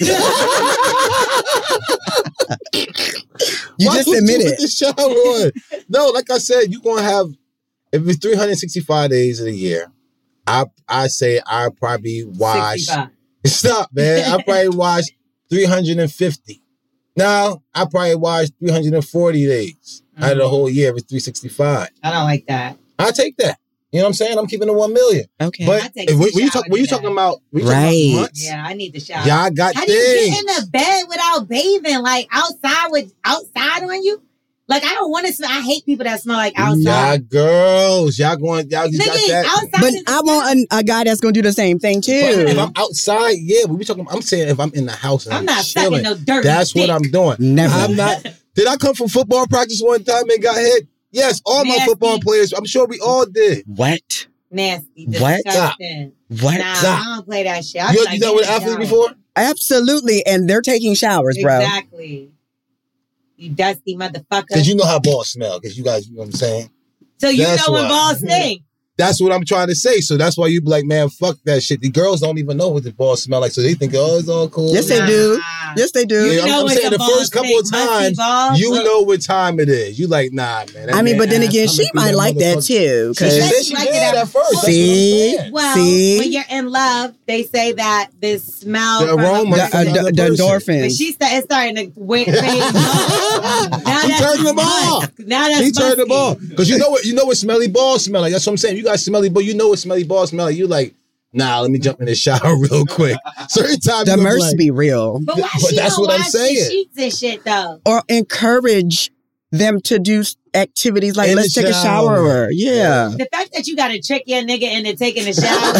You Why just would admit put it. the shower on? No, like I said, you're gonna have if it's three hundred sixty-five days in a year. I I say I probably wash. sixty-five. Stop, man. I probably wash three hundred fifty. Now I probably wash three hundred forty days mm-hmm. out of the whole year. It's three sixty-five. I don't like that. I take that. You know what I'm saying? I'm keeping it one million. Okay. But take if, two when you showers talk, when you a day. talking about, when you Right. talking about months, Yeah, I need the shower. y'all got How do things. you get in the bed without bathing? Like outside with outside on you? Like I don't want to smell. I hate people that smell like Y'all outside. girls, y'all going, y'all just got Nigga, that. outside. But is- I want a, a guy that's going to do the same thing But too. if I'm outside, yeah, but we talking. I'm saying if I'm in the house and I'm, I'm not chilling, sucking no dirt. that's what I'm doing. Never. I'm not. Did I come from football practice one time and got hit? Yes, all my Nasty. football players. I'm sure we all did. What? nasty. What? Disgusting. What? Nah, Nah. I don't play that shit. I You, be you like, done with get in the athletes shower. before? Absolutely. And they're taking showers, bro. Exactly. You dusty motherfucker. Because you know how balls smell. Because you guys, you know what I'm saying? So you That's know when why. balls stink. That's what I'm trying to say. So that's why you be like, man, fuck that shit. The girls don't even know what the balls smell like. So they think, oh, it's all cool. Yes, they do. Yes, they do. Yeah, You know I'm, I'm saying the first couple of times, you Look. know what time it is. You like, nah, man. that I mean, man but then ass again, coming she through might like that motherfucker. too. She 'cause- said She she liked it did at at first. That's See? what I'm saying. Well, See? when you're in love, they say that the smell The from aroma a The, from uh, person, another the, the person. endorphins. but she sta- it's starting to wait, fade off. Now She that's turned the ball. musk. Now that's She turned the musky. ball. Because you know what you know what smelly balls smell like. That's what I'm saying. You got smelly ball. You know what smelly balls smell like. You like, nah, let me jump in the shower real quick. Certain times The you mercy like, be real. But why But she that's don't what I'm wash saying. the sheets and shit though? Or encourage them to do s- activities like In let's the take a shower. shower. Yeah. The fact that you got to trick your nigga into taking a shower.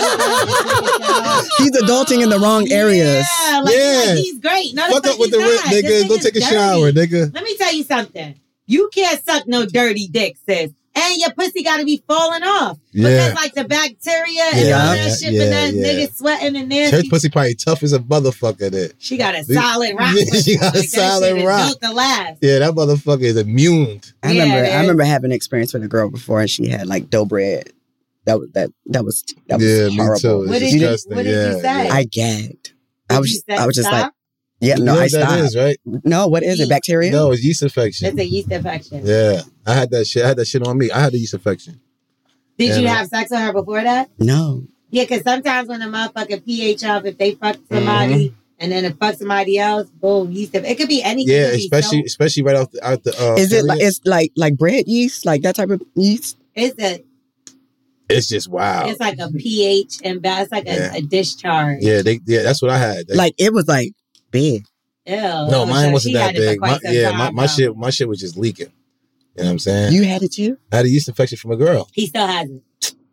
He's adulting in the wrong areas. Yeah, like, Yeah. like he's great. No, fuck the up with fuck the he's rip, not. nigga. This Go nigga's take a dirty. shower, nigga. Let me tell you something. You can't suck no dirty dick, sis. And your pussy got to be falling off. Yeah. Because like the bacteria and Yeah, all that yeah, shit, yeah, but that yeah. nigga sweating and nasty. Church pussy probably tough as a motherfucker. That She got a solid rock. Yeah, she got a Like, that solid shit is rock. built to last. yeah, that motherfucker is immune. I Yeah, remember it I is. remember having an experience with a girl before and she had like dough bread. That was that that was that was Yeah, me horrible. too. What It's did you- disgusting. what did you yeah, say? yeah. I gagged. I Did was you just, say I was just like, stop? yeah, You no, know I what that stopped. is, right? No, what is it? Yeast. Bacteria? No, it's yeast infection. It's a yeast infection. Yeah, I had that shit. I had that shit on me. I had a yeast infection. Did Yeah, you no. have sex with her before that? No. Yeah, because sometimes when a motherfucker pH up, if they fuck somebody and then it fuck somebody else, boom, yeast. It could be anything. Yeah, It could be especially so- especially right out the out the. Uh, Is it like period. it's like like bread yeast, like that type of yeast? It's a, It's just wow. it's like a pH and ba- it's like a, Yeah. a discharge. Yeah, they yeah, that's what I had. They- Like it was like big. Ew. no, So mine wasn't she that had it for big. quite My, some yeah, time, my, my though. shit my shit was just leaking. You know what I'm saying? You had it too? I had a yeast infection from a girl. He still has it.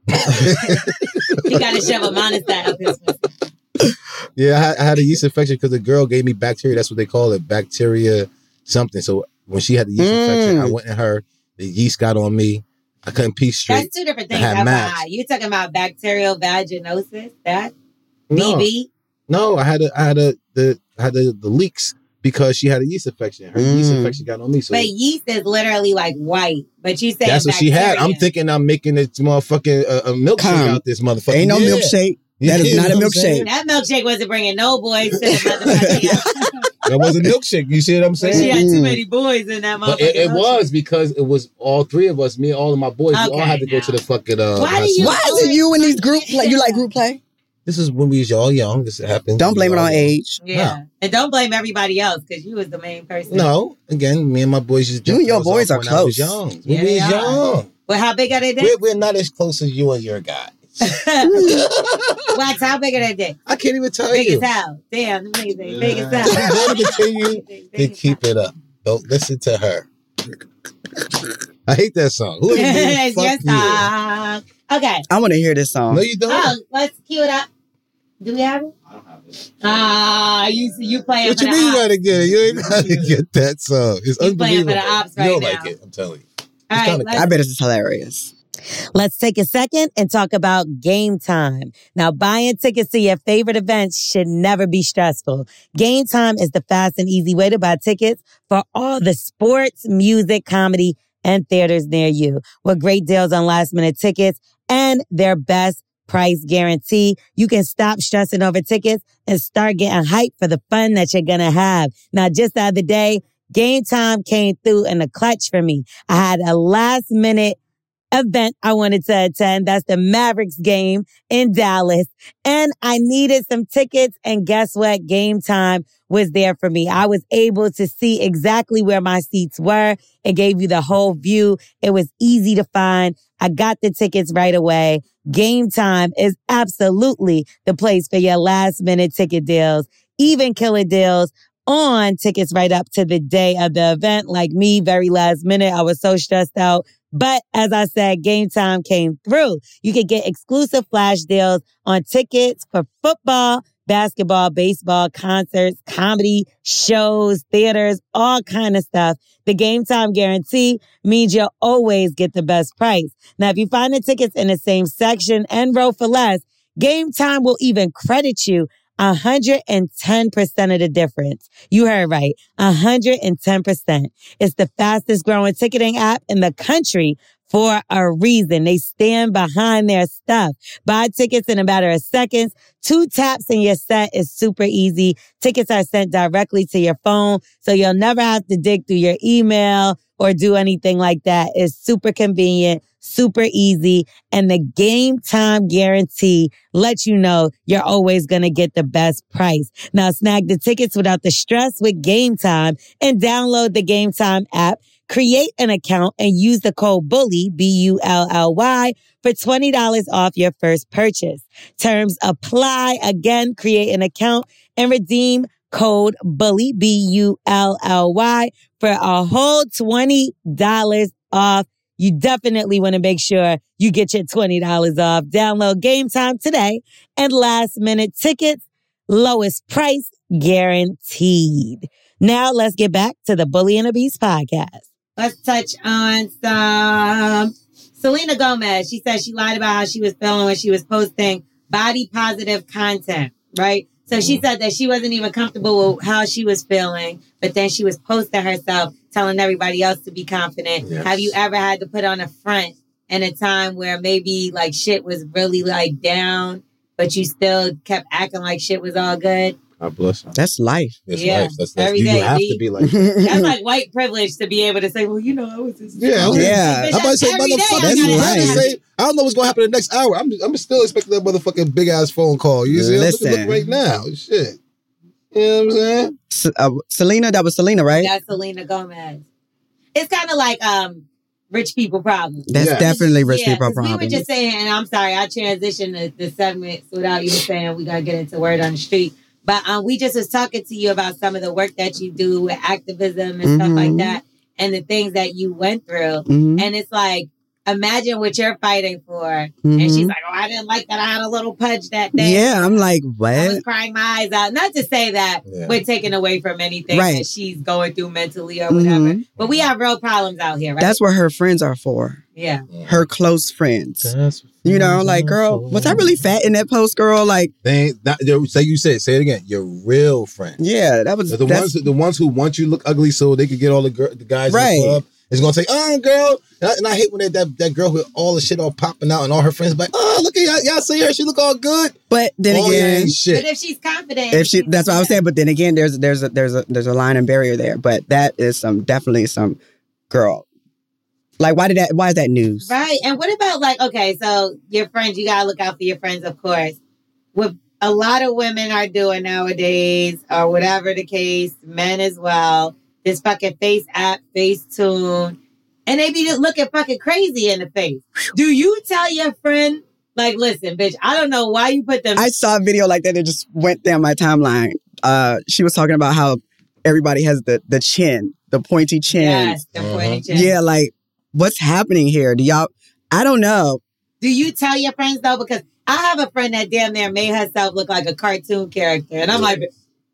He got to shove a monostat up his pussy. Yeah, I had, I had a yeast infection because the girl gave me bacteria. That's what they call it, bacteria something. So when she had the yeast Mm. infection, I went in her. The yeast got on me. I couldn't pee straight. That's two different I things. had F Y max. I. You talking about bacterial vaginosis? That No, B V? no, I had a, I had a, the, I had the, the leaks because she had a yeast infection. Her yeast Mm. infection got on me. So But yeast is literally like white. But you say that's what she had. I'm thinking I'm making this motherfucking uh, a milkshake Come. out this motherfucker. Ain't no Yeah. milkshake. Yeah, That is you not know a what I'm saying? milkshake. that milkshake wasn't bringing no boys to the motherfucking. That was a milkshake. You see what I'm But she saying? had too Mm. many boys in that motherfucker. But it, it was because it was all three of us, me and all of my boys. we all Okay, had to go now. to the fucking. Uh, Why do high you- school. Why is it you in these group play? You like group play? This is when we was all young. This happened. Don't blame We it all on young. age. Yeah. And don't blame everybody else because you was the main person. No, again, me and my boys just. You and jumped your us boys off are when I was close. young. Yeah, we they was are. young. Well, how big are they We're, dicks? we're not as close as you and your guy. Wax, how big are their dicks? I can't even tell Big you. as hell. Damn, them niggas ain't big as Uh, hell. I'm going to continue Big to as keep it up. Don't listen to her. I hate that song. Who is It's Fuck your you. song. Okay. I want to hear this song. No, you don't. Oh, let's cue it up. Do we have it? I don't have it. Ah, you you playing What for you the mean you ops. gotta get it? You ain't gotta get that song. It's You playing for unbelievable. the ops you don't right like now. it. I'm telling you. All right, kinda let's, I bet it's hilarious. let's take a second and talk about Game Time. Now, buying tickets to your favorite events should never be stressful. Game Time is the fast and easy way to buy tickets for all the sports, music, comedy, and theaters near you. With great deals on last minute tickets and their best price guarantee, you can stop stressing over tickets and start getting hyped for the fun that you're gonna have. Now, just the other day, Game Time came through in the clutch for me. I had a last minute event I wanted to attend. That's the Mavericks game in Dallas. And I needed some tickets. And guess what? Game Time was there for me. I was able to see exactly where my seats were. It gave you the whole view. It was easy to find. I got the tickets right away. Game Time is absolutely the place for your last minute ticket deals, even killer deals on tickets right up to the day of the event. Like me, very last minute. I was so stressed out. But as I said, Game Time came through. You could get exclusive flash deals on tickets for football, basketball, baseball, concerts, comedy, shows, theaters, all kind of stuff. The Game Time guarantee means you'll always get the best price. Now, if you find the tickets in the same section and row for less, Game Time will even credit you one hundred ten percent of the difference. You heard right. one hundred ten percent. It's the fastest growing ticketing app in the country for a reason. They stand behind their stuff. Buy tickets in a matter of seconds. Two taps and you're set. Is super easy. Tickets are sent directly to your phone, so you'll never have to dig through your email or do anything like that. It's super convenient, super easy, and the Game Time guarantee lets you know you're always going to get the best price. Now snag the tickets without the stress with Game Time and download the Game Time app. Create an account and use the code BULLY, B U L L Y, for twenty dollars off your first purchase. Terms apply. Again, create an account and redeem code BULLY, B U L L Y, for a whole twenty dollars off. You definitely want to make sure you get your twenty dollars off. Download Game Time today, and last minute tickets, lowest price guaranteed. Now let's get back to the Bully and the Beast podcast. Let's touch on some Selena Gomez. She said she lied about how she was feeling when she was posting body positive content, right? So she said that she wasn't even comfortable with how she was feeling, but then she was posting herself, telling everybody else to be confident. Yes. Have you ever had to put on a front in a time where maybe like shit was really like down, but you still kept acting like shit was all good? God bless her. That's life. It's yeah. life. That's, that's, Every you day, have D. to be like that. That's like white privilege to be able to say, well, you know, I was just... Yeah. Was yeah. I'm about to say, motherfucker, that's life. Say, I don't know what's going to happen in the next hour. I'm I'm still expecting that motherfucking big-ass phone call. You see? Listen. Look, look right now. Shit. You know what I'm saying? S- uh, Selena, that was Selena, right? That's Selena Gomez. It's kind of like um, rich people problems. That's yeah. definitely rich yeah, people problems. We were just saying, and I'm sorry, I transitioned the, the segments without you saying we got to get into word on the street. But um, we just was talking to you about some of the work that you do with activism and mm-hmm. stuff like that, and the things that you went through. Mm-hmm. And it's like, imagine what you're fighting for. Mm-hmm. And she's like, oh, I didn't like that I had a little pudge that day. Yeah, I'm like, what? I was crying my eyes out. Not to say that yeah. we're taking away from anything right. that she's going through mentally or whatever. Mm-hmm. But we have real problems out here, right? That's what her friends are for. Yeah. Her close friends. That's you know, like, girl, was I really fat in that post, girl? Like, they ain't that, say you said, say it again. Your real friends. Yeah, that was the ones. The ones who want you to look ugly so they could get all the gir- the guys right. in the club. Is gonna say, oh, girl, and I, and I hate when they, that that girl with all the shit all popping out and all her friends be like, oh, look at y'all, y'all see her, she look all good. But then all again, shit. But if she's confident, if she, that's what I was saying. But then again, there's there's a there's a there's a line and barrier there. But that is some definitely some girl. Like, why did that? Why is that news? Right. And what about like, okay, so your friends, you gotta look out for your friends, of course. What a lot of women are doing nowadays, or whatever the case, men as well. This fucking face app, Facetune, and they be looking fucking crazy in the face. Do you tell your friend, like, listen, bitch, I don't know why you put them. I saw a video like that that just went down my timeline. Uh, she was talking about how everybody has the the chin, the pointy chin. Yes, the uh-huh. pointy chin. Yeah, like, what's happening here? Do y'all, I don't know. Do you tell your friends, though? Because I have a friend that damn near made herself look like a cartoon character. And I'm like,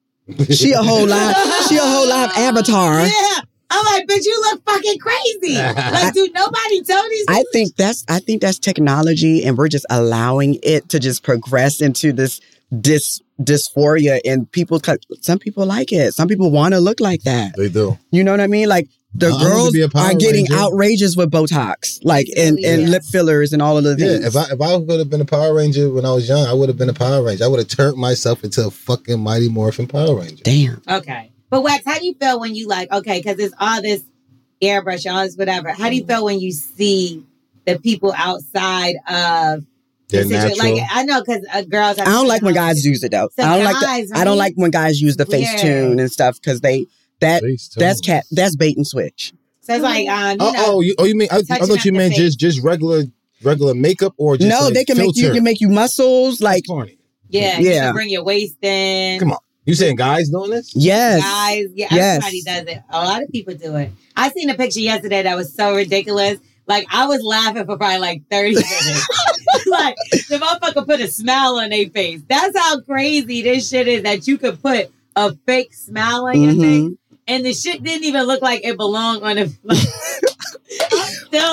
she a whole live, she a whole live avatar. Yeah. I'm like, bitch, you look fucking crazy. Like, dude, nobody told these people. I think that's, I think that's technology, and we're just allowing it to just progress into this dis dysphoria, and people, some people like it. Some people want to look like that. They do. You know what I mean? Like, the I girls are getting Ranger. outrageous with Botox, like, and, and yeah. lip fillers and all of the things. Yeah, if I if I would have been a Power Ranger when I was young, I would have been a Power Ranger. I would have turned myself into a fucking Mighty Morphin Power Ranger. Damn. Okay. But Wax, how do you feel when you like, okay, because there's all this airbrush, all this whatever. How do you feel when you see the people outside of They're natural. Like, I know, because uh, girls... I don't like when guys use it, though. So I don't like the, right? I don't like when guys use the Facetune and stuff, because they... That Face that's cat that's bait and switch. So it's like um, you oh, know, oh, you, oh, you mean I, I thought you meant just just regular regular makeup or just no? Like they can filter. make you can make you muscles like yeah, yeah. You can bring your waist in. Come on, you saying guys doing this? Yes, guys. Yeah, everybody yes. does it. A lot of people do it. I seen a picture yesterday that was so ridiculous. Like, I was laughing for probably like thirty minutes. Like, the motherfucker put a smile on their face. That's how crazy this shit is, that you could put a fake smile on your mm-hmm. face. And the shit didn't even look like it belonged on the... I'm still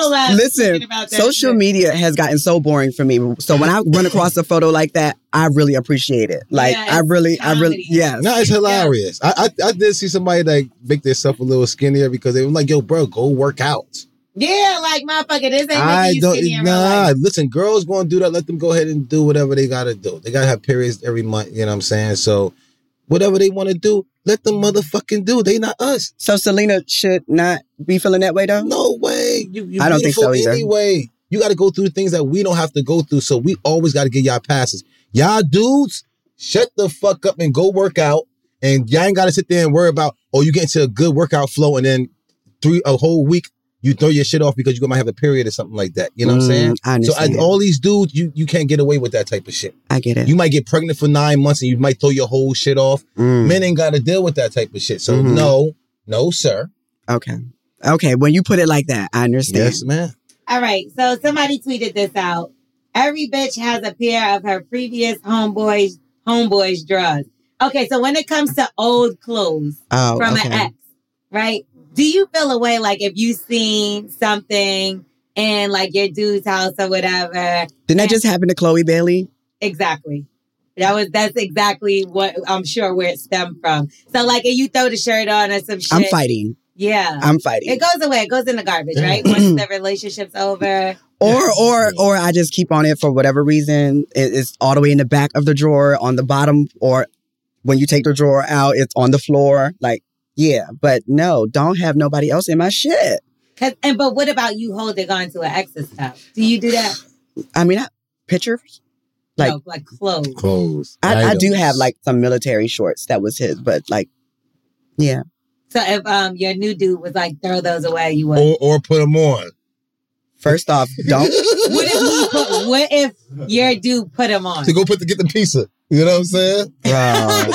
laugh. Listen, social shit. media has gotten so boring for me. So when I run across a photo like that, I really appreciate it. Like yeah, I really, comedy. I really, yeah. No, it's hilarious. Yeah. I, I I did see somebody like make themselves a little skinnier because they were like, "Yo, bro, go work out." Yeah, like motherfucker, this ain't making I you don't, skinny in nah, real life. Listen, girls going to do that. Let them go ahead and do whatever they got to do. They got to have periods every month. You know what I'm saying? So whatever they want to do, let them motherfucking do. They not us. So Selena should not be feeling that way though? No way. You, you I don't think so either. Anyway, you got to go through the things that we don't have to go through. So we always got to get y'all passes. Y'all dudes, shut the fuck up and go work out. And y'all ain't got to sit there and worry about, oh, you get into a good workout flow and then three a whole week you throw your shit off because you might have a period or something like that. You know what I'm saying? I understand. So I, all these dudes, you you can't get away with that type of shit. I get it. You might get pregnant for nine months and you might throw your whole shit off. Mm. Men ain't got to deal with that type of shit. So mm-hmm. no, no, sir. Okay. Okay. When you put it like that, I understand. Yes, man. All right. So somebody tweeted this out. Every bitch has a pair of her previous homeboys, homeboys drugs. Okay. So when it comes to old clothes oh, from okay. an ex, right? Do you feel a way like if you seen something in like your dude's house or whatever? Didn't that just happen to Chloe Bailey? Exactly. That was that's exactly what I'm sure where it stemmed from. So like if you throw the shirt on or some shit. I'm fighting. Yeah. I'm fighting. It goes away. It goes in the garbage, right? Once the relationship's over. Or or or I just keep on it for whatever reason. It's all the way in the back of the drawer, on the bottom, or when you take the drawer out, it's on the floor. Like yeah, but no, don't have nobody else in my shit. Cause, and but what about you holding on to an ex's stuff? Do you do that? I mean, I, pictures, like no, like clothes. Clothes. I, I do have like some military shorts that was his, but like, yeah. So if um your new dude was like throw those away, you would, or, or put them on. First off, don't. What if he put, what if your dude put them on? To go put the get the pizza. You know what I'm saying? Right.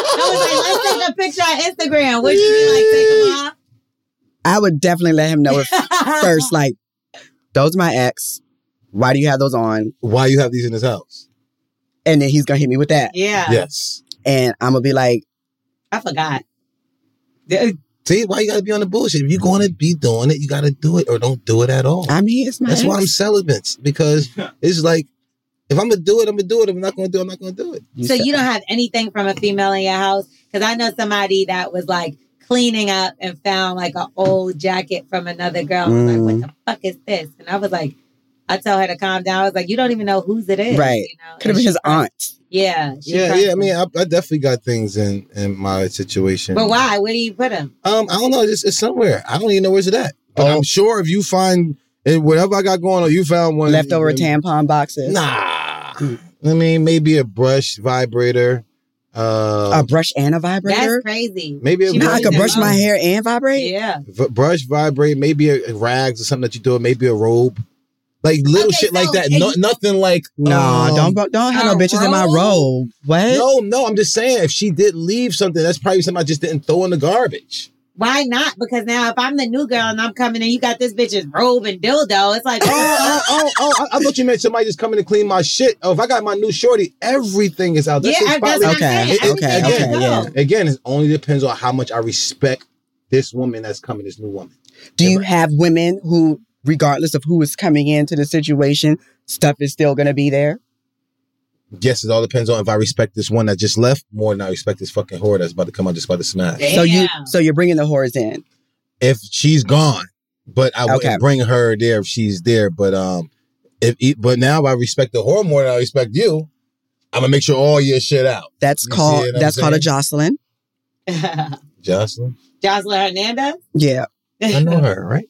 A picture on Instagram. Would you like take them off? I would definitely let him know if, first, like, those are my ex. Why do you have those on? Why you have these in his house? And then he's gonna hit me with that. Yeah. Yes. And I'm gonna be like, I forgot. See, why you gotta be on the bullshit? If you're gonna be doing it, you gotta do it or don't do it at all. I mean, it's my That's ex. why I'm celibate, because it's like, if I'm gonna do it, I'm gonna do it. If I'm not gonna do it, I'm not gonna do it. So you don't have anything from a female in your house? Because I know somebody that was like cleaning up and found like an old jacket from another girl. And was mm. like, what the fuck is this? And I was like, I tell her to calm down. I was like, you don't even know whose it is. Right. You know? Could have been his aunt. Yeah. Yeah, yeah. I mean, I, I definitely got things in, in my situation. But why? Where do you put them? Um, I don't know. It's, it's somewhere. I don't even know where's it at. But oh. I'm sure if you find, whatever I got going on, you found one. Leftover and, tampon boxes. Nah. Mm. I mean, maybe a brush vibrator. Uh, a brush and a vibrator? That's crazy. Maybe a you know, I could brush my hair and vibrate? Yeah. V- brush, vibrate, maybe a, a rags or something that you do, maybe a robe. Like little okay, shit so, like that. No, you, nothing like no. Um, don't don't have no bitches robe? in my robe. What? No, no. I'm just saying, if she did leave something, that's probably something I just didn't throw in the garbage. Why not? Because now if I'm the new girl and I'm coming and you got this bitch's robe and dildo, it's like, oh, oh, oh, oh, I, I thought you meant somebody just coming to clean my shit. Oh, if I got my new shorty, everything is out. This yeah, is probably, that's okay, okay, okay, again, okay, yeah. Again, it only depends on how much I respect this woman that's coming, this new woman. Do Never. you have women who, regardless of who is coming into the situation, stuff is still going to be there? Yes, it all depends on if I respect this one that just left more than I respect this fucking whore that's about to come out just about to smash. Damn. So you, so you're bringing the whores in. If she's gone, but I wouldn't okay. bring her there if she's there. But um, if but now I respect the whore more than I respect you, I'm gonna make sure all your shit out. That's you called that's called a Jocelyn. Jocelyn. Jocelyn Hernandez. Yeah, I know her, right?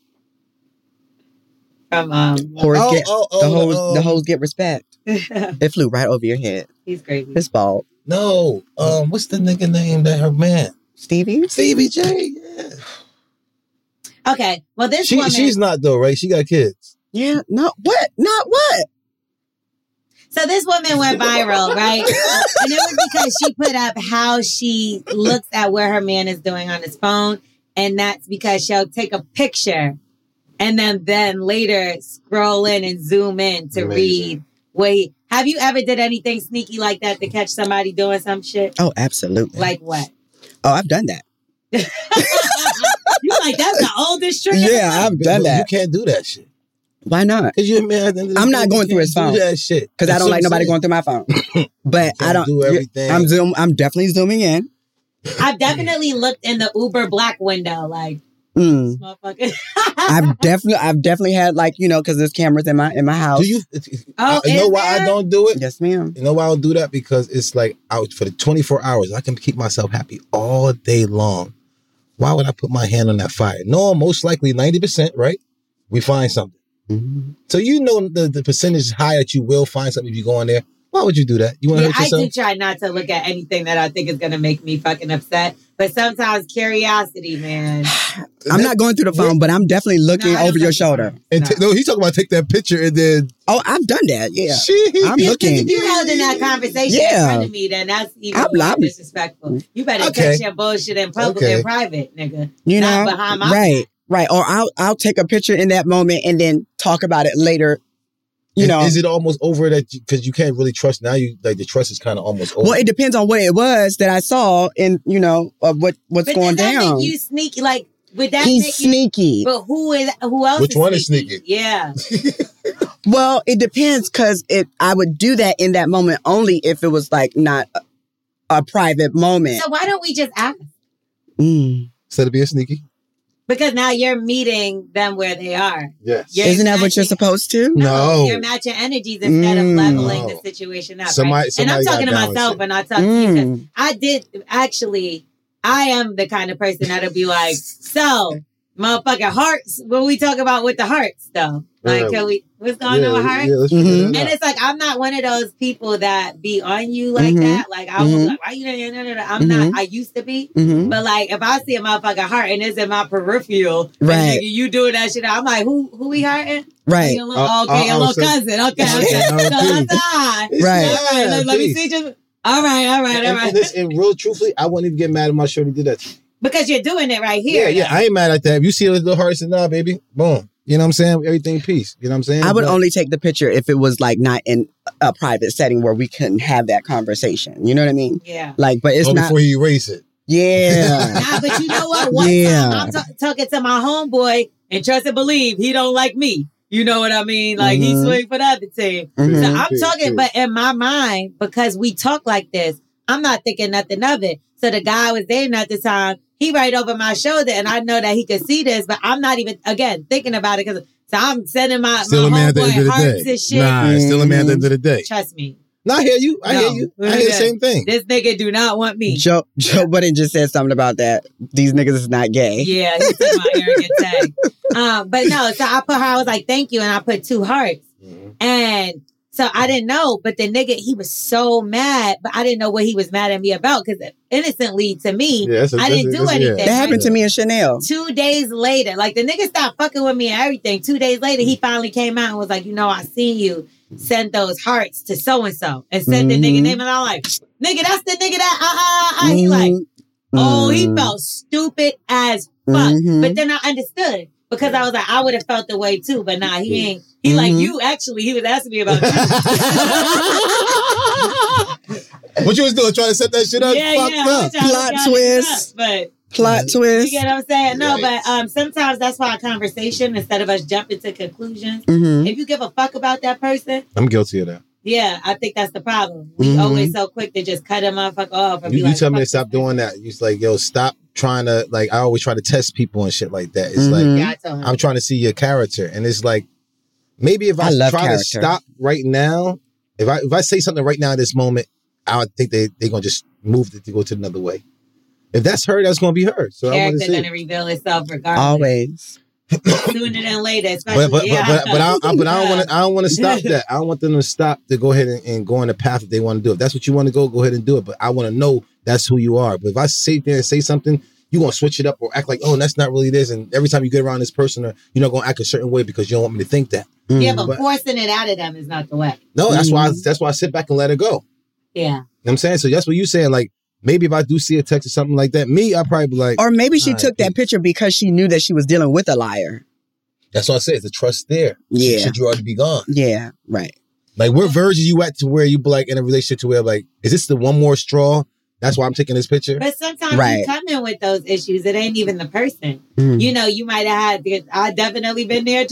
From um, whores oh, get oh, oh, the hoes. oh. The hoes get respect. It flew right over your head. He's crazy. It's bald. No, um, what's the nigga name that her man? Stevie. Stevie J. Yeah. Okay, well, this she, woman... She's not, though, right? She got kids. Yeah, no, what? Not what? So this woman went viral, right? And it was because she put up how she looks at where her man is doing on his phone. And that's because she'll take a picture and then, then later scroll in and zoom in to Amazing. read. Wait, have you ever did anything sneaky like that to catch somebody doing some shit? Oh, absolutely. Like what? Oh, I've done that. You like, that's the oldest trick? Yeah, I've done that. You can't do that shit. Why not? Because you're man. I'm not going through his phone. Do that shit. Because I don't like nobody going through my phone. But I don't do everything. I'm zoom. I'm definitely zooming in. I've definitely looked in the Uber black window, like. Mm. I've definitely, I've definitely had like you know because there's cameras in my in my house. Do you? Oh, I, you know why there? I don't do it? Yes, ma'am. You know why I don't do that? Because it's like out for the twenty-four hours. I can keep myself happy all day long. Why would I put my hand on that fire? No, most likely ninety percent, right? We find something. Mm-hmm. So you know the, the percentage is high that you will find something if you go in there. Why would you do that? You want to yeah, hurt yourself? I do try not to look at anything that I think is going to make me fucking upset. But sometimes curiosity, man. I'm not going through the phone, but I'm definitely looking no, over your shoulder. And no. T- no, he's talking about take that picture and then. Oh, I've done that. Yeah, Shit. I'm looking. If you held in that conversation yeah. in front of me, then that's even I'm, more I'm, disrespectful. You better okay. catch your bullshit in public okay. in private, nigga. You not know, behind my right, right. Or I'll I'll take a picture in that moment and then talk about it later. You is, know, is it almost over that because you, you can't really trust now? You like the trust is kind of almost over. Well, it depends on what it was that I saw, and you know, of what what's but going does that down. Make you sneaky, like would that He's make sneaky. You, but who is who else? Which is one sneaky? is sneaky? Yeah. Well, it depends because it I would do that in that moment only if it was like not a, a private moment. So why don't we just ask? Mm. Instead of being sneaky. Because now you're meeting them where they are. Yes. You're Isn't that what you're matching- supposed to? No. You're matching energies instead of Mm. leveling No. the situation up. Somebody- right? And I'm somebody talking to got down myself with and I talk to you because Mm. I did actually, I am the kind of person that'll be like, so, motherfucking hearts, when we talk about with the hearts though. Like, Yeah. can we, what's going yeah, on with hearts? Yeah, let's Mhm. figure And that out. it's like, I'm not one of those people that be on you like Mhm. that. Like, I was Mhm. like, why you know, no, no, no. I'm Mhm. not, I used to be. Mm-hmm. But like, if I see a motherfucking heart and it's in my peripheral, and Right. nigga, you doing that shit, I'm like, who who we hurting? Right. Your little, Uh, okay, uh, your uh, little so- cousin. Okay, Yeah, okay. no, So please. that's all. Right. All right, let, let me please. see just. All right, all right, all And, and, right. this, and real truthfully, I wouldn't even get mad if my shorty did that to me. Because you're doing it right here. Yeah, yeah, I ain't mad at that. If you see a little heart, say, nah, baby, boom. You know what I'm saying? Everything peace. You know what I'm saying? I would But- only take the picture if it was like not in a private setting where we couldn't have that conversation. You know what I mean? Yeah. Like, but it's oh, not. before you erase it. Yeah. Nah, but you know what? One Yeah. time I'm ta- talking to my homeboy and trust and believe he don't like me. You know what I mean? Like he Mhm. swing for the other team. Mhm. So I'm Peace, talking, peace. but in my mind, because we talk like this, I'm not thinking nothing of it. So the guy I was dating at the time, he right over my shoulder, and I know that he could see this, but I'm not even again thinking about it because so I'm sending my, Still my a man at the end homeboy of the hearts day. and shit. Nah, it's still a man at the end of the day. Trust me, Nah, I hear you. I No. hear you. I hear the same thing. this nigga do not want me. Joe Joe Budden just said something about that. These niggas is not gay. Yeah, he took my arrogant tag. Um, but no, so I put her, I was like, thank you. And I put two hearts. Mhm. And so I didn't know, but the nigga, he was so mad, but I didn't know what he was mad at me about because innocently to me, Yeah, that's a- I that's didn't a- do that's a- yeah. anything. That happened to me and Chanel. Two days later, like the nigga stopped fucking with me and everything. Two days later, he finally came out and was like, you know, I seen you send those hearts to so-and-so and sent the nigga Mhm. name. And I'm like, nigga, that's the nigga that, uh, uh, uh. He like, oh, he Mhm. felt stupid as fuck. Mhm. But then I understood because I was like, I would have felt the way too. But nah, he ain't. He like Mhm. you actually. He was asking me about you. What you was doing? Trying to set that shit up? yeah, Fucked yeah. I up. was trying to Plot set it twist. up, but Plot you twist. get what I'm saying? No, Right. but um, sometimes that's why a conversation instead of us jumping to conclusions. Mhm. If you give a fuck about that person, I'm guilty of that. yeah, I think that's the problem. We Mhm. always so quick to just cut a motherfucker off. And You, be you like, tell me to fuck stop this doing that. You just like, yo, stop trying to, like, I always try to test people and shit like that. It's Mhm. like, nigga. Yeah, I told him. I'm trying to see your character. And it's like, maybe if I, I love try character. to stop right now, if I if I say something right now at this moment, I would think they, they're going to just move it to go to another way. If that's her, that's going to be her. So I want Character to see. gonna reveal itself regardless. Always. Sooner than later, especially. But but, yeah. but but but I, I but I don't want to I don't want to stop that. I don't want them to stop to go ahead and, and go on the path that they want to do. If that's what you want to go, go ahead and do it. But I want to know that's who you are. But if I sit there and say something, you gonna switch it up or act like, oh, that's not really this. And every time you get around this person, or you're not gonna act a certain way because you don't want me to think that. Yeah, but But- forcing it out of them is not the way. No, that's why I, Mhm. that's why I sit back and let it go. You Yeah. know what I'm saying? So that's what you saying. Like maybe if I do see a text or something like that, me, I probably be like, Or maybe she All right, took that picture because she knew that she was dealing with a liar. that's what I said. The trust there. Yeah. Should you already be gone? Yeah, right. Like, what version you at to where you be like in a relationship to where like, is this the one more straw? That's why I'm taking this picture. But sometimes Right. you come in with those issues. It ain't even the person. Mm. You know, you might have had, I definitely been there too.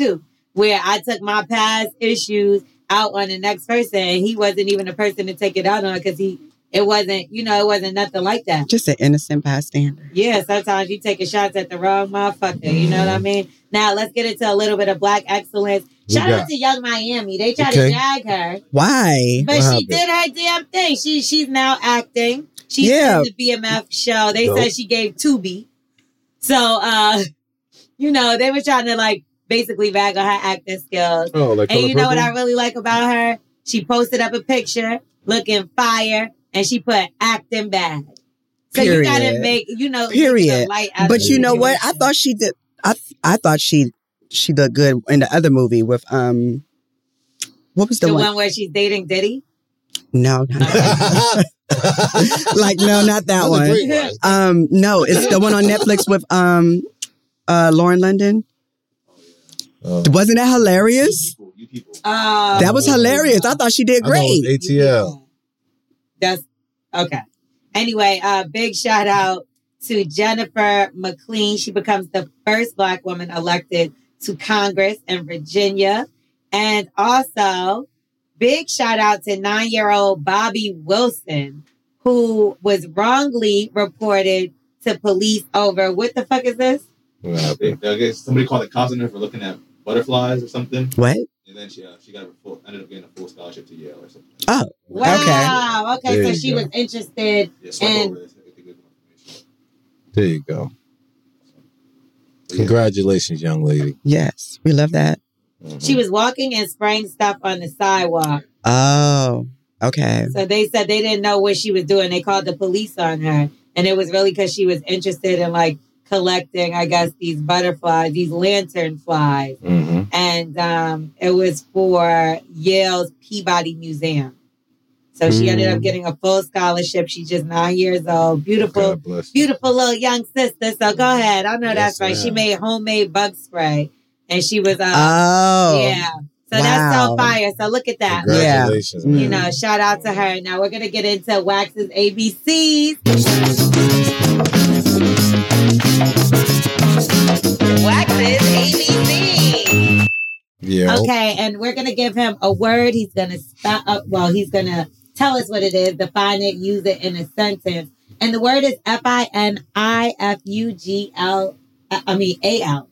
where I took my past issues out on the next person, and he wasn't even a person to take it out on because he, it wasn't, you know, it wasn't nothing like that. Just an innocent bystander. Yeah, sometimes you taking shots at the wrong motherfucker. You know what I mean? Now let's get into a little bit of Black excellence. Shout out to Young Miami. They tried okay. to drag her. Why? But what she happened? did her damn thing. She she's now acting. She's yeah. in the B M F show. They Dope. said she gave Tubi. So, uh, you know, they were trying to like basically bag on her acting skills. Oh, like and you know purple? what I really like about her? She posted up a picture looking fire, and she put acting bad. So Period. you gotta make, you know, Period. Light out but of you know situation. what? I thought she did. I I thought she she looked good in the other movie with um. What was the, the one? one where she's dating Diddy? No, not that. Like no, not that one. one. Um, no, it's the one on Netflix with um, uh, Lauren London. Oh. Wasn't that hilarious? You people. Uh, that was hilarious. I thought she did great. A T L. That's okay. Anyway, uh, big shout out to Jennifer McLean. She becomes the first Black woman elected to Congress in Virginia. And also, big shout out to nine-year-old Bobby Wilson, who was wrongly reported to police over, what the fuck is this? They, I guess somebody called the cops on her for looking at butterflies or something. What? And then she uh, she got a full, ended up getting a full scholarship to Yale or something. Oh, wow. Okay, okay so she go. was interested yeah, in... over There you go. Congratulations, young lady. Yes, we love that. Mm-hmm. She was walking and spraying stuff on the sidewalk. Oh, okay. So they said they didn't know what she was doing. They called the police on her. And it was really because she was interested in like collecting, I guess, these butterflies, these lantern flies. Mm-hmm. And um, it was for Yale's Peabody Museum. So she mm. ended up getting a full scholarship. She's just nine years old. Beautiful, beautiful little young sister. So go ahead. I know yes, that's right. Ma'am. She made homemade bug spray. And she was, uh, oh, yeah. So wow. that's so fire. So look at that. Congratulations, yeah. man. You know, shout out to her. Now we're going to get into Wax's A B Cs. Wax's A B Cs. Yeah. Okay, and we're going to give him a word. He's going to stop up. Well, he's going to tell us what it is, define it, use it in a sentence. And the word is F I N I F U G L, I mean, A L.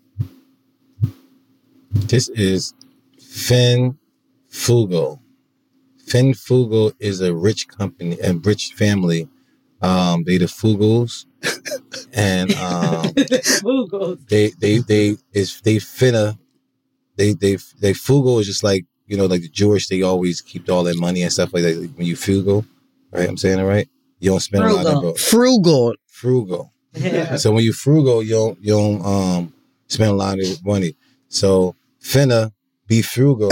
This is Finfugal. Finfugal is a rich company, a rich family. Um, they the Fugals, and um, Fugals. They they they is they finna. They they they Fugal is just like, you know, like the Jewish. They always keep all their money and stuff like that. When you frugal, right? I'm saying it right. You don't spend frugal. a lot of bro. Frugal. Frugal. Yeah. So when you frugal, you don't you don't um spend a lot of money. So finna be frugal.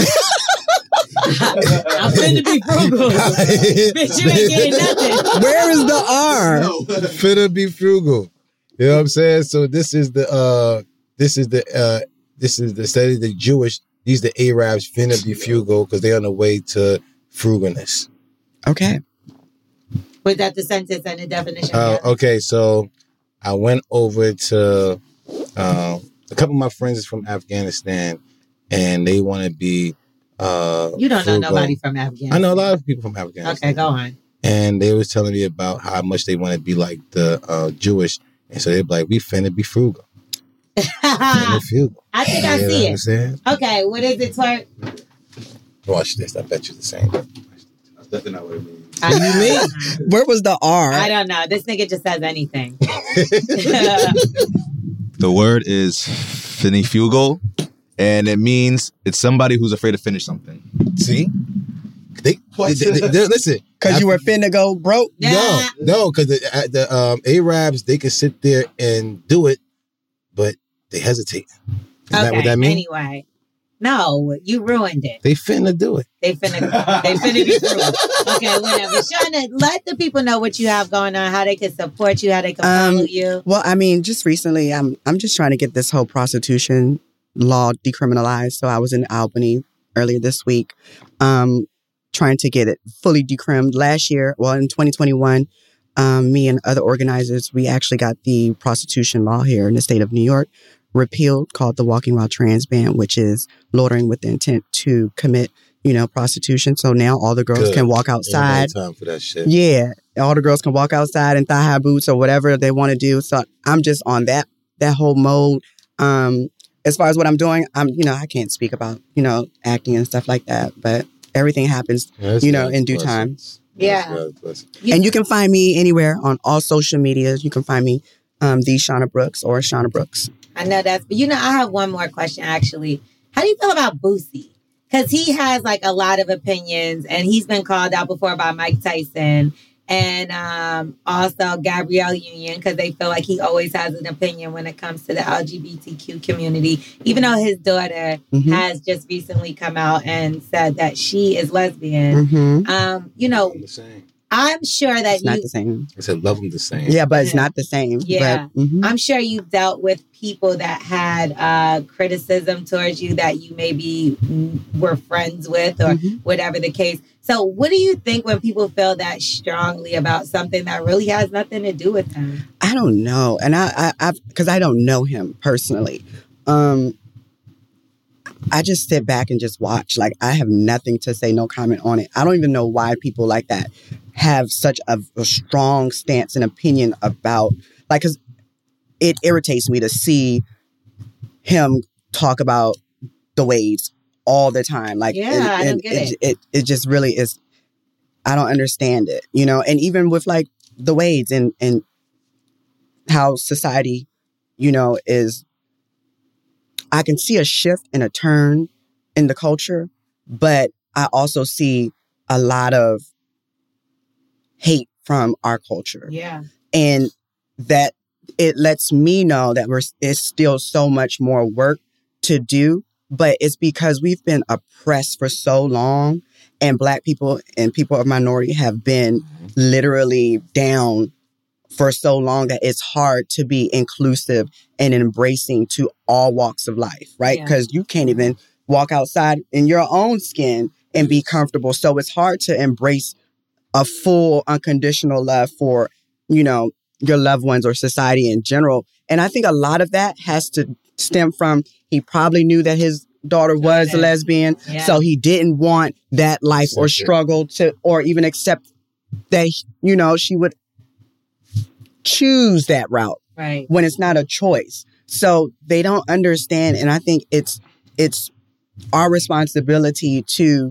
I'm finna be frugal. Bitch, you ain't getting nothing. Where is the R? Finna be frugal. You know what I'm saying? So this is the uh this is the uh this is the study the Jewish. These the Arabs finna be frugal because they're on the way to frugalness. Okay. Was that the sentence and the definition? Uh, okay, so I went over to uh, a couple of my friends is from Afghanistan, and they want to be. Uh, you don't frugal. know nobody from Afghanistan. I know a lot of people from Afghanistan. Okay, go on. And they was telling me about how much they want to be like the uh, Jewish, and so they're like, "We finna be frugal." finna frugal. I think I you see it. Saying? Okay, what is it, Twerk? Watch this. I bet you the same. That's definitely not what it means. I mean, where was the R? I don't know. This nigga just says anything. The word is finifugal, and it means it's somebody who's afraid to finish something. See? They, they, they, they listen. Because you were finna go broke? Yeah. No, no, because the, the um, Arabs, they can sit there and do it, but they hesitate. Isn't okay, that what that means? Anyway. No, you ruined it. They finna do it. They finna, they finna be through. Okay, whatever. Shauna, let the people know what you have going on, how they can support you, how they can follow um, you. Well, I mean, just recently, I'm I'm just trying to get this whole prostitution law decriminalized. So I was in Albany earlier this week, um, trying to get it fully decrimmed. Last year, well, in twenty twenty-one, um, me and other organizers, we actually got the prostitution law here in the state of New York repealed called the Walking While Trans ban, which is loitering with the intent to commit, you know, prostitution. So now all the girls Good. can walk outside. Time for that shit. Yeah. All the girls can walk outside in thigh-high boots or whatever they want to do. So I'm just on that that whole mode. Um, as far as what I'm doing, I'm, you know, I can't speak about, you know, acting and stuff like that, but everything happens, That's you know, good. in due Blessings. time. Yeah. That's blessings. And you can find me anywhere on all social medias. You can find me, um, the Shauna Brooks or Shauna Brooks. I know that's, but you know, I have one more question actually. How do you feel about Boosie? Because he has like a lot of opinions, and he's been called out before by Mike Tyson and um, also Gabrielle Union, because they feel like he always has an opinion when it comes to the L G B T Q community, even though his daughter Mm-hmm. has just recently come out and said that she is lesbian. Mm-hmm. Um, you know, The same. I'm sure that It's not you, the same. I said love them the same. Yeah, but it's Yeah. not the same. Yeah. But, mhm. I'm sure you dealt with people that had uh, criticism towards you that you maybe mm, were friends with or Mhm. whatever the case. So what do you think when people feel that strongly about something that really has nothing to do with them? I don't know. And I, I, I've, because I don't know him personally. Um, I just sit back and just watch. Like, I have nothing to say, no comment on it. I don't even know why people like that have such a, a strong stance and opinion about, like, because it irritates me to see him talk about the Wades all the time. Like, Yeah, it, I don't it, get it, it. it. It just really is. I don't understand it, you know. And even with like the Wades and and how society, you know, is. I can see a shift and a turn in the culture, but I also see a lot of hate from our culture. Yeah. And that it lets me know that we're it's still so much more work to do, but it's because we've been oppressed for so long, and Black people and people of minority have been literally down for so long that it's hard to be inclusive and embracing to all walks of life, right? Yeah. Because you can't even walk outside in your own skin and be comfortable. So it's hard to embrace a full unconditional love for, you know, your loved ones or society in general. And I think a lot of that has to stem from he probably knew that his daughter was a lesbian, Yeah. so he didn't want that life or struggle to, or even accept that, you know, she would choose that route Right. when it's not a choice. So they don't understand. And I think it's it's our responsibility to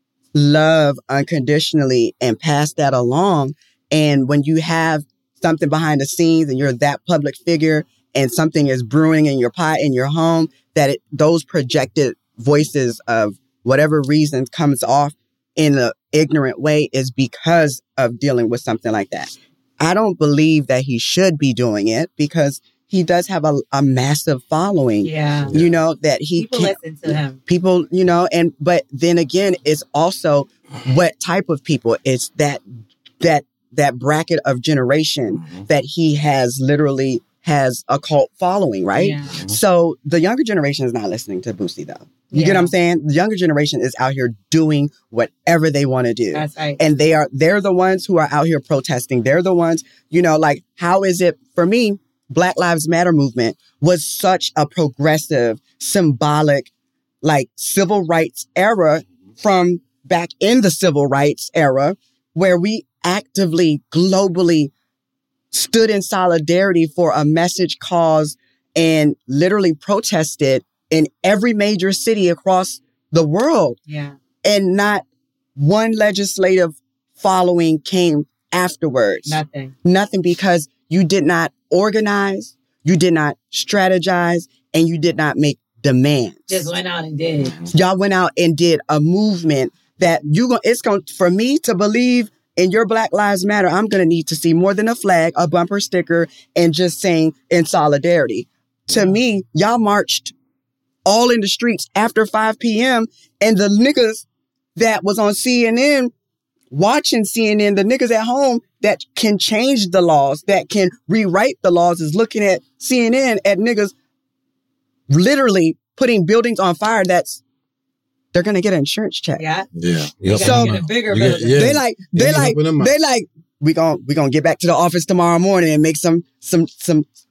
love unconditionally and pass that along. And when you have something behind the scenes and you're that public figure and something is brewing in your pot in your home, that it, those projected voices of whatever reason comes off in an ignorant way is because of dealing with something like that. I don't believe that he should be doing it because he does have a, a massive following. Yeah. You know, that he People can't, listen to him. people, you know, and but then again, it's also what type of people. It's that that that bracket of generation that he has literally has a cult following, right? Yeah. So the younger generation is not listening to Boosie, though. You Yeah. get what I'm saying? The younger generation is out here doing whatever they want to do. That's right. And they are, they're the ones who are out here protesting. They're the ones, you know, like, how is it for me? Black Lives Matter movement was such a progressive, symbolic, like civil rights era from back in the civil rights era where we actively, globally stood in solidarity for a message, cause, and literally protested in every major city across the world. Yeah. And not one legislative following came afterwards. Nothing. Nothing, because you did not organize, you did not strategize, and you did not make demands. Just went out and did. Y'all went out and did a movement that you going it's going for me to believe in your Black Lives Matter, I'm going to need to see more than a flag, a bumper sticker, and just saying in solidarity. To me, y'all marched all in the streets after five p.m. and the niggas that was on C N N watching C N N, the niggas at home that can change the laws, that can rewrite the laws, is looking at C N N at niggas literally putting buildings on fire. That's they're gonna get an insurance check. Yeah. Yeah. You Yep. gotta get a bigger You get- building. yeah. They like they Yeah, like helping them out. they like we gon' we gonna get back to the office tomorrow morning and make some some some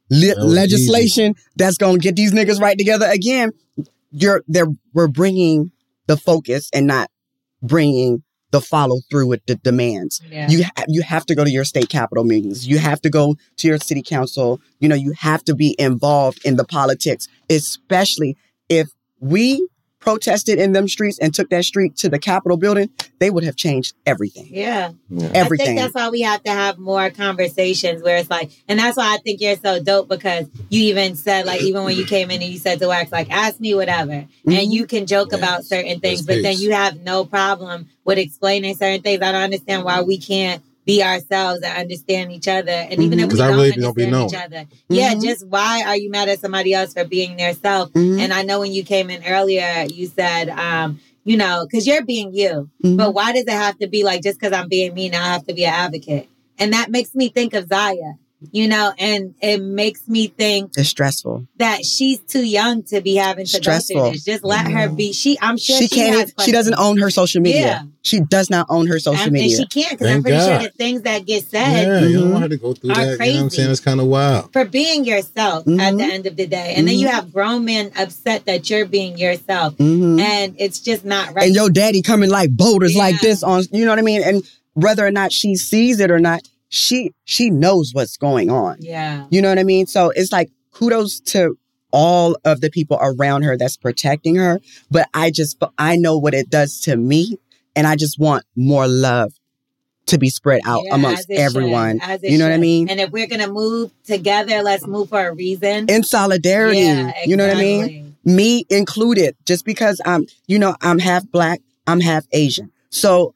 le- legislation easy. That's going to get these niggas right together again. You're there. We're bringing the focus and not bringing the follow through with the demands. Yeah. You ha- you have to go to your state capitol meetings. You have to go to your city council. You know, you have to be involved in the politics, especially if we protested in them streets and took that street to the Capitol building, they would have changed everything. Yeah. yeah. Everything. I think that's why we have to have more conversations where it's like, and that's why I think you're so dope, because you even said, like, even when you came in and you said to Wax, like, ask me whatever. Mm-hmm. And you can joke yeah. about certain things, that's but then you have no problem with explaining certain things. I don't understand why we can't be ourselves and understand each other. And even mm-hmm. if we don't really understand don't each other. Mm-hmm. Yeah, just why are you mad at somebody else for being their self? Mm-hmm. And I know when you came in earlier, you said, um, you know, because you're being you. Mm-hmm. But why does it have to be like, just because I'm being me, now I have to be an advocate? And that makes me think of Zaya. You know, and it makes me think it's stressful that she's too young to be having to stressful. Go through this. Just let mm-hmm. her be. She, I'm sure she, she can't. She doesn't own her social media. Yeah. She does not own her social and, media. And she can't, because I'm pretty God. sure the things that get said, yeah, mm-hmm. you don't want her to go through that. Crazy. You know what I'm saying? It's kind of wild. For being yourself mm-hmm. at the end of the day, and mm-hmm. then you have grown men upset that you're being yourself, mm-hmm. and it's just not right. And your daddy coming like boulders yeah. like this on, you know what I mean? And whether or not she sees it or not, She she knows what's going on. Yeah. You know what I mean? So it's like kudos to all of the people around her that's protecting her. But I just, I know what it does to me. And I just want more love to be spread out yeah, amongst everyone. You know should. What I mean? And if we're going to move together, let's move for a reason. In solidarity. Yeah, exactly. You know what I mean? Me included. Just because I'm, you know, I'm half Black, I'm half Asian. So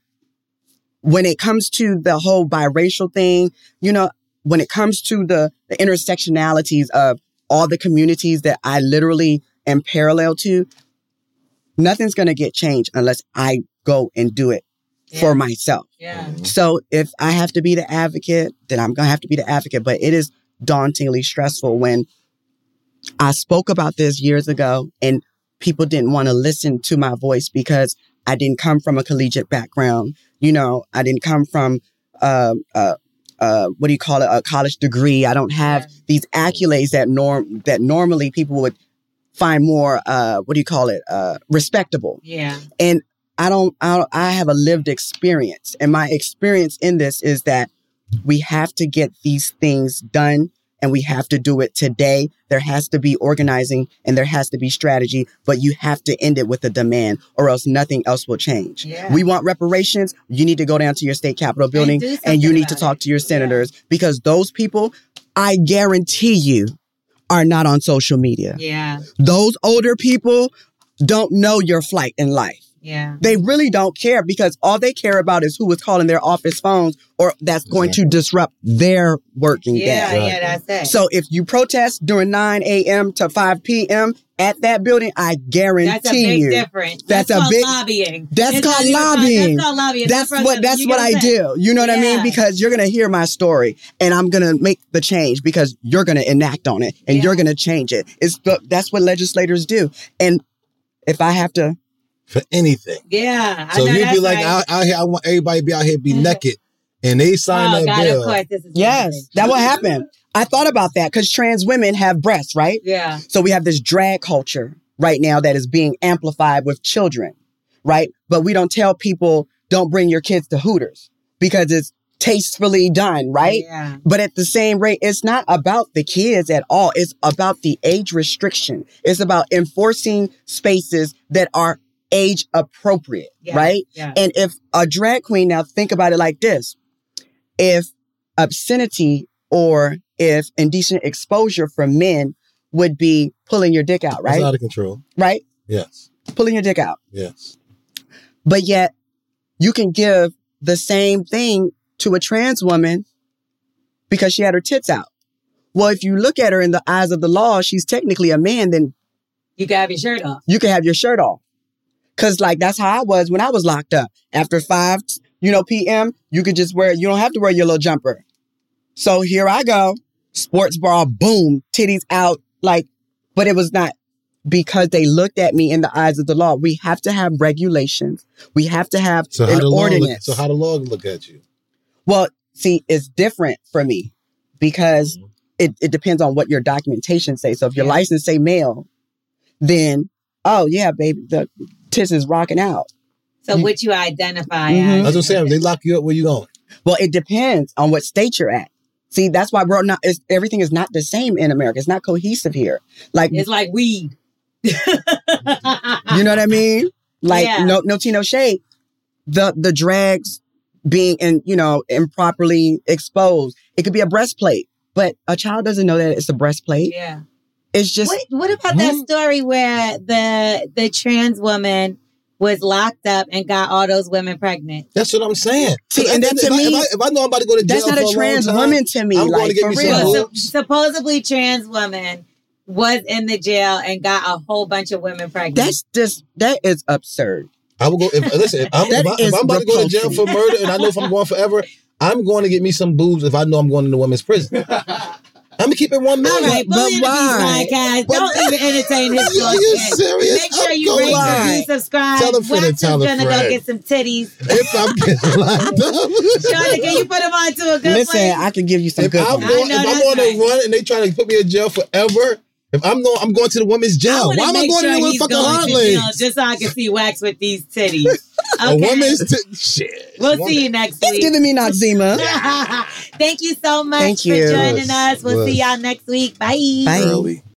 when it comes to the whole biracial thing, you know, when it comes to the, the intersectionalities of all the communities that I literally am parallel to, nothing's going to get changed unless I go and do it yeah. for myself. Yeah. So if I have to be the advocate, then I'm going to have to be the advocate. But it is dauntingly stressful when I spoke about this years ago and people didn't want to listen to my voice because I didn't come from a collegiate background. You know, I didn't come from, uh, uh, uh, what do you call it, a college degree. I don't have yeah. these accolades that norm that normally people would find more, uh, what do you call it, uh, respectable. Yeah. And I don't, I don't, I have a lived experience. And my experience in this is that we have to get these things done. And we have to do it today. There has to be organizing and there has to be strategy, but you have to end it with a demand or else nothing else will change. Yeah. We want reparations. You need to go down to your state capitol building and, and you need to talk it. to your senators yeah. because those people, I guarantee you, are not on social media. Yeah. Those older people don't know your flight in life. Yeah. They really don't care because all they care about is who is calling their office phones or that's going to disrupt their working yeah, day. Yeah, yeah, that's it. So if you protest during nine a.m. to five p.m. at that building, I guarantee that's a big you. difference. That's, that's a called big lobbying. That's it's called lobbying. That's called lobbying. That's that's what that's what I say. do. You know what yeah. I mean? Because you're gonna hear my story and I'm gonna make the change because you're gonna enact on it and yeah. you're gonna change it. It's that's what legislators do. And if I have to for anything. Yeah. So you'd be like, right. out, out here, I want everybody to be out here be naked. And they sign oh, that God, bill. Of course, this is yes, that will happen. I thought about that because trans women have breasts, right? Yeah. So we have this drag culture right now that is being amplified with children, right? But we don't tell people, don't bring your kids to Hooters because it's tastefully done, right? Yeah. But at the same rate, it's not about the kids at all. It's about the age restriction. It's about enforcing spaces that are age appropriate, yeah, right? Yeah. And if a drag queen, now think about it like this. If obscenity or if indecent exposure for men would be pulling your dick out, right? It's out of control. Right? Yes. Pulling your dick out. Yes. But yet you can give the same thing to a trans woman because she had her tits out. Well, if you look at her in the eyes of the law, she's technically a man, then you can have your shirt off. You can have your shirt off. Cause like, that's how I was when I was locked up. After five, you know, P M, you could just wear, you don't have to wear your little jumper. So here I go, sports bra, boom, titties out. Like, but it was not because they looked at me in the eyes of the law. We have to have regulations. We have to have so an ordinance. Look, so how the law look at you? Well, see, it's different for me because it, it depends on what your documentation say. So if your Yeah. license say male, then, oh, yeah, baby, the tits is rocking out. So what you identify Mhm. as. That's what I'm saying. If they lock you up, where you going? Well, it depends on what state you're at. See, that's why we're not, it's, everything is not the same in America. It's not cohesive here. Like, It's like weed. you know what I mean? Like, Yeah. no, no tea, no shade. The, the drags being, in, you know, improperly exposed. It could be a breastplate, but a child doesn't know that it's a breastplate. Yeah. It's just, What, what about that story where the the trans woman was locked up and got all those women pregnant? That's what I'm saying. See, and that if, to I, me- if, I, if I know I'm about to go to jail that's not for a long trans time, woman to me. I'm going Like, to get for me real. some Well, boobs. so, supposedly trans woman was in the jail and got a whole bunch of women pregnant. That's just, that is absurd. I will go. If, listen, if I'm, That if, I, is if I'm about to go to jail repulsive. for murder, and I know if I'm going forever, I'm going to get me some boobs. If I know I'm going into women's prison, I'm gonna keep it one all million. right, but Bully and the why? Beast podcast. Don't even entertain his Are you bullshit. serious? Make sure I'm you going rate, live. review, subscribe. Tell a friend Wax to tell is a gonna go friend. get some titties. If I'm getting locked up, Shonda, can you put him on to a good Listen, place? I can give you some if good I'm ones. I going, know if I'm that's on right. a run and they trying to put me in jail forever, if I'm no, I'm going to the women's I jail. wanna Why am I make going sure to the he's fucking going hard to jail legs? just so I can see Wax with these titties. A Okay. woman's t- shit. We'll Woman- see you next It's week. giving me Noxzema. Thank you so much Thank for you. joining us. We'll Was. see y'all next week. Bye. Bye. Early.